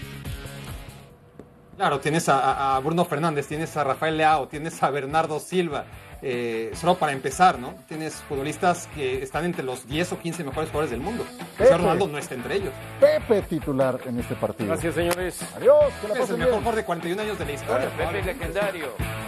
[SPEAKER 4] Claro, tienes a, a Bruno Fernández, tienes a Rafael Leao, tienes a Bernardo Silva. Eh, solo para empezar, ¿no? Tienes futbolistas que están entre los diez o quince mejores jugadores del mundo. Pepe. Ronaldo no está entre ellos.
[SPEAKER 1] Pepe titular en este partido.
[SPEAKER 2] Gracias, señores.
[SPEAKER 1] Adiós, que la
[SPEAKER 4] pasen bien. Es el mejor jugador de cuarenta y un años de la historia.
[SPEAKER 5] Pepe legendario.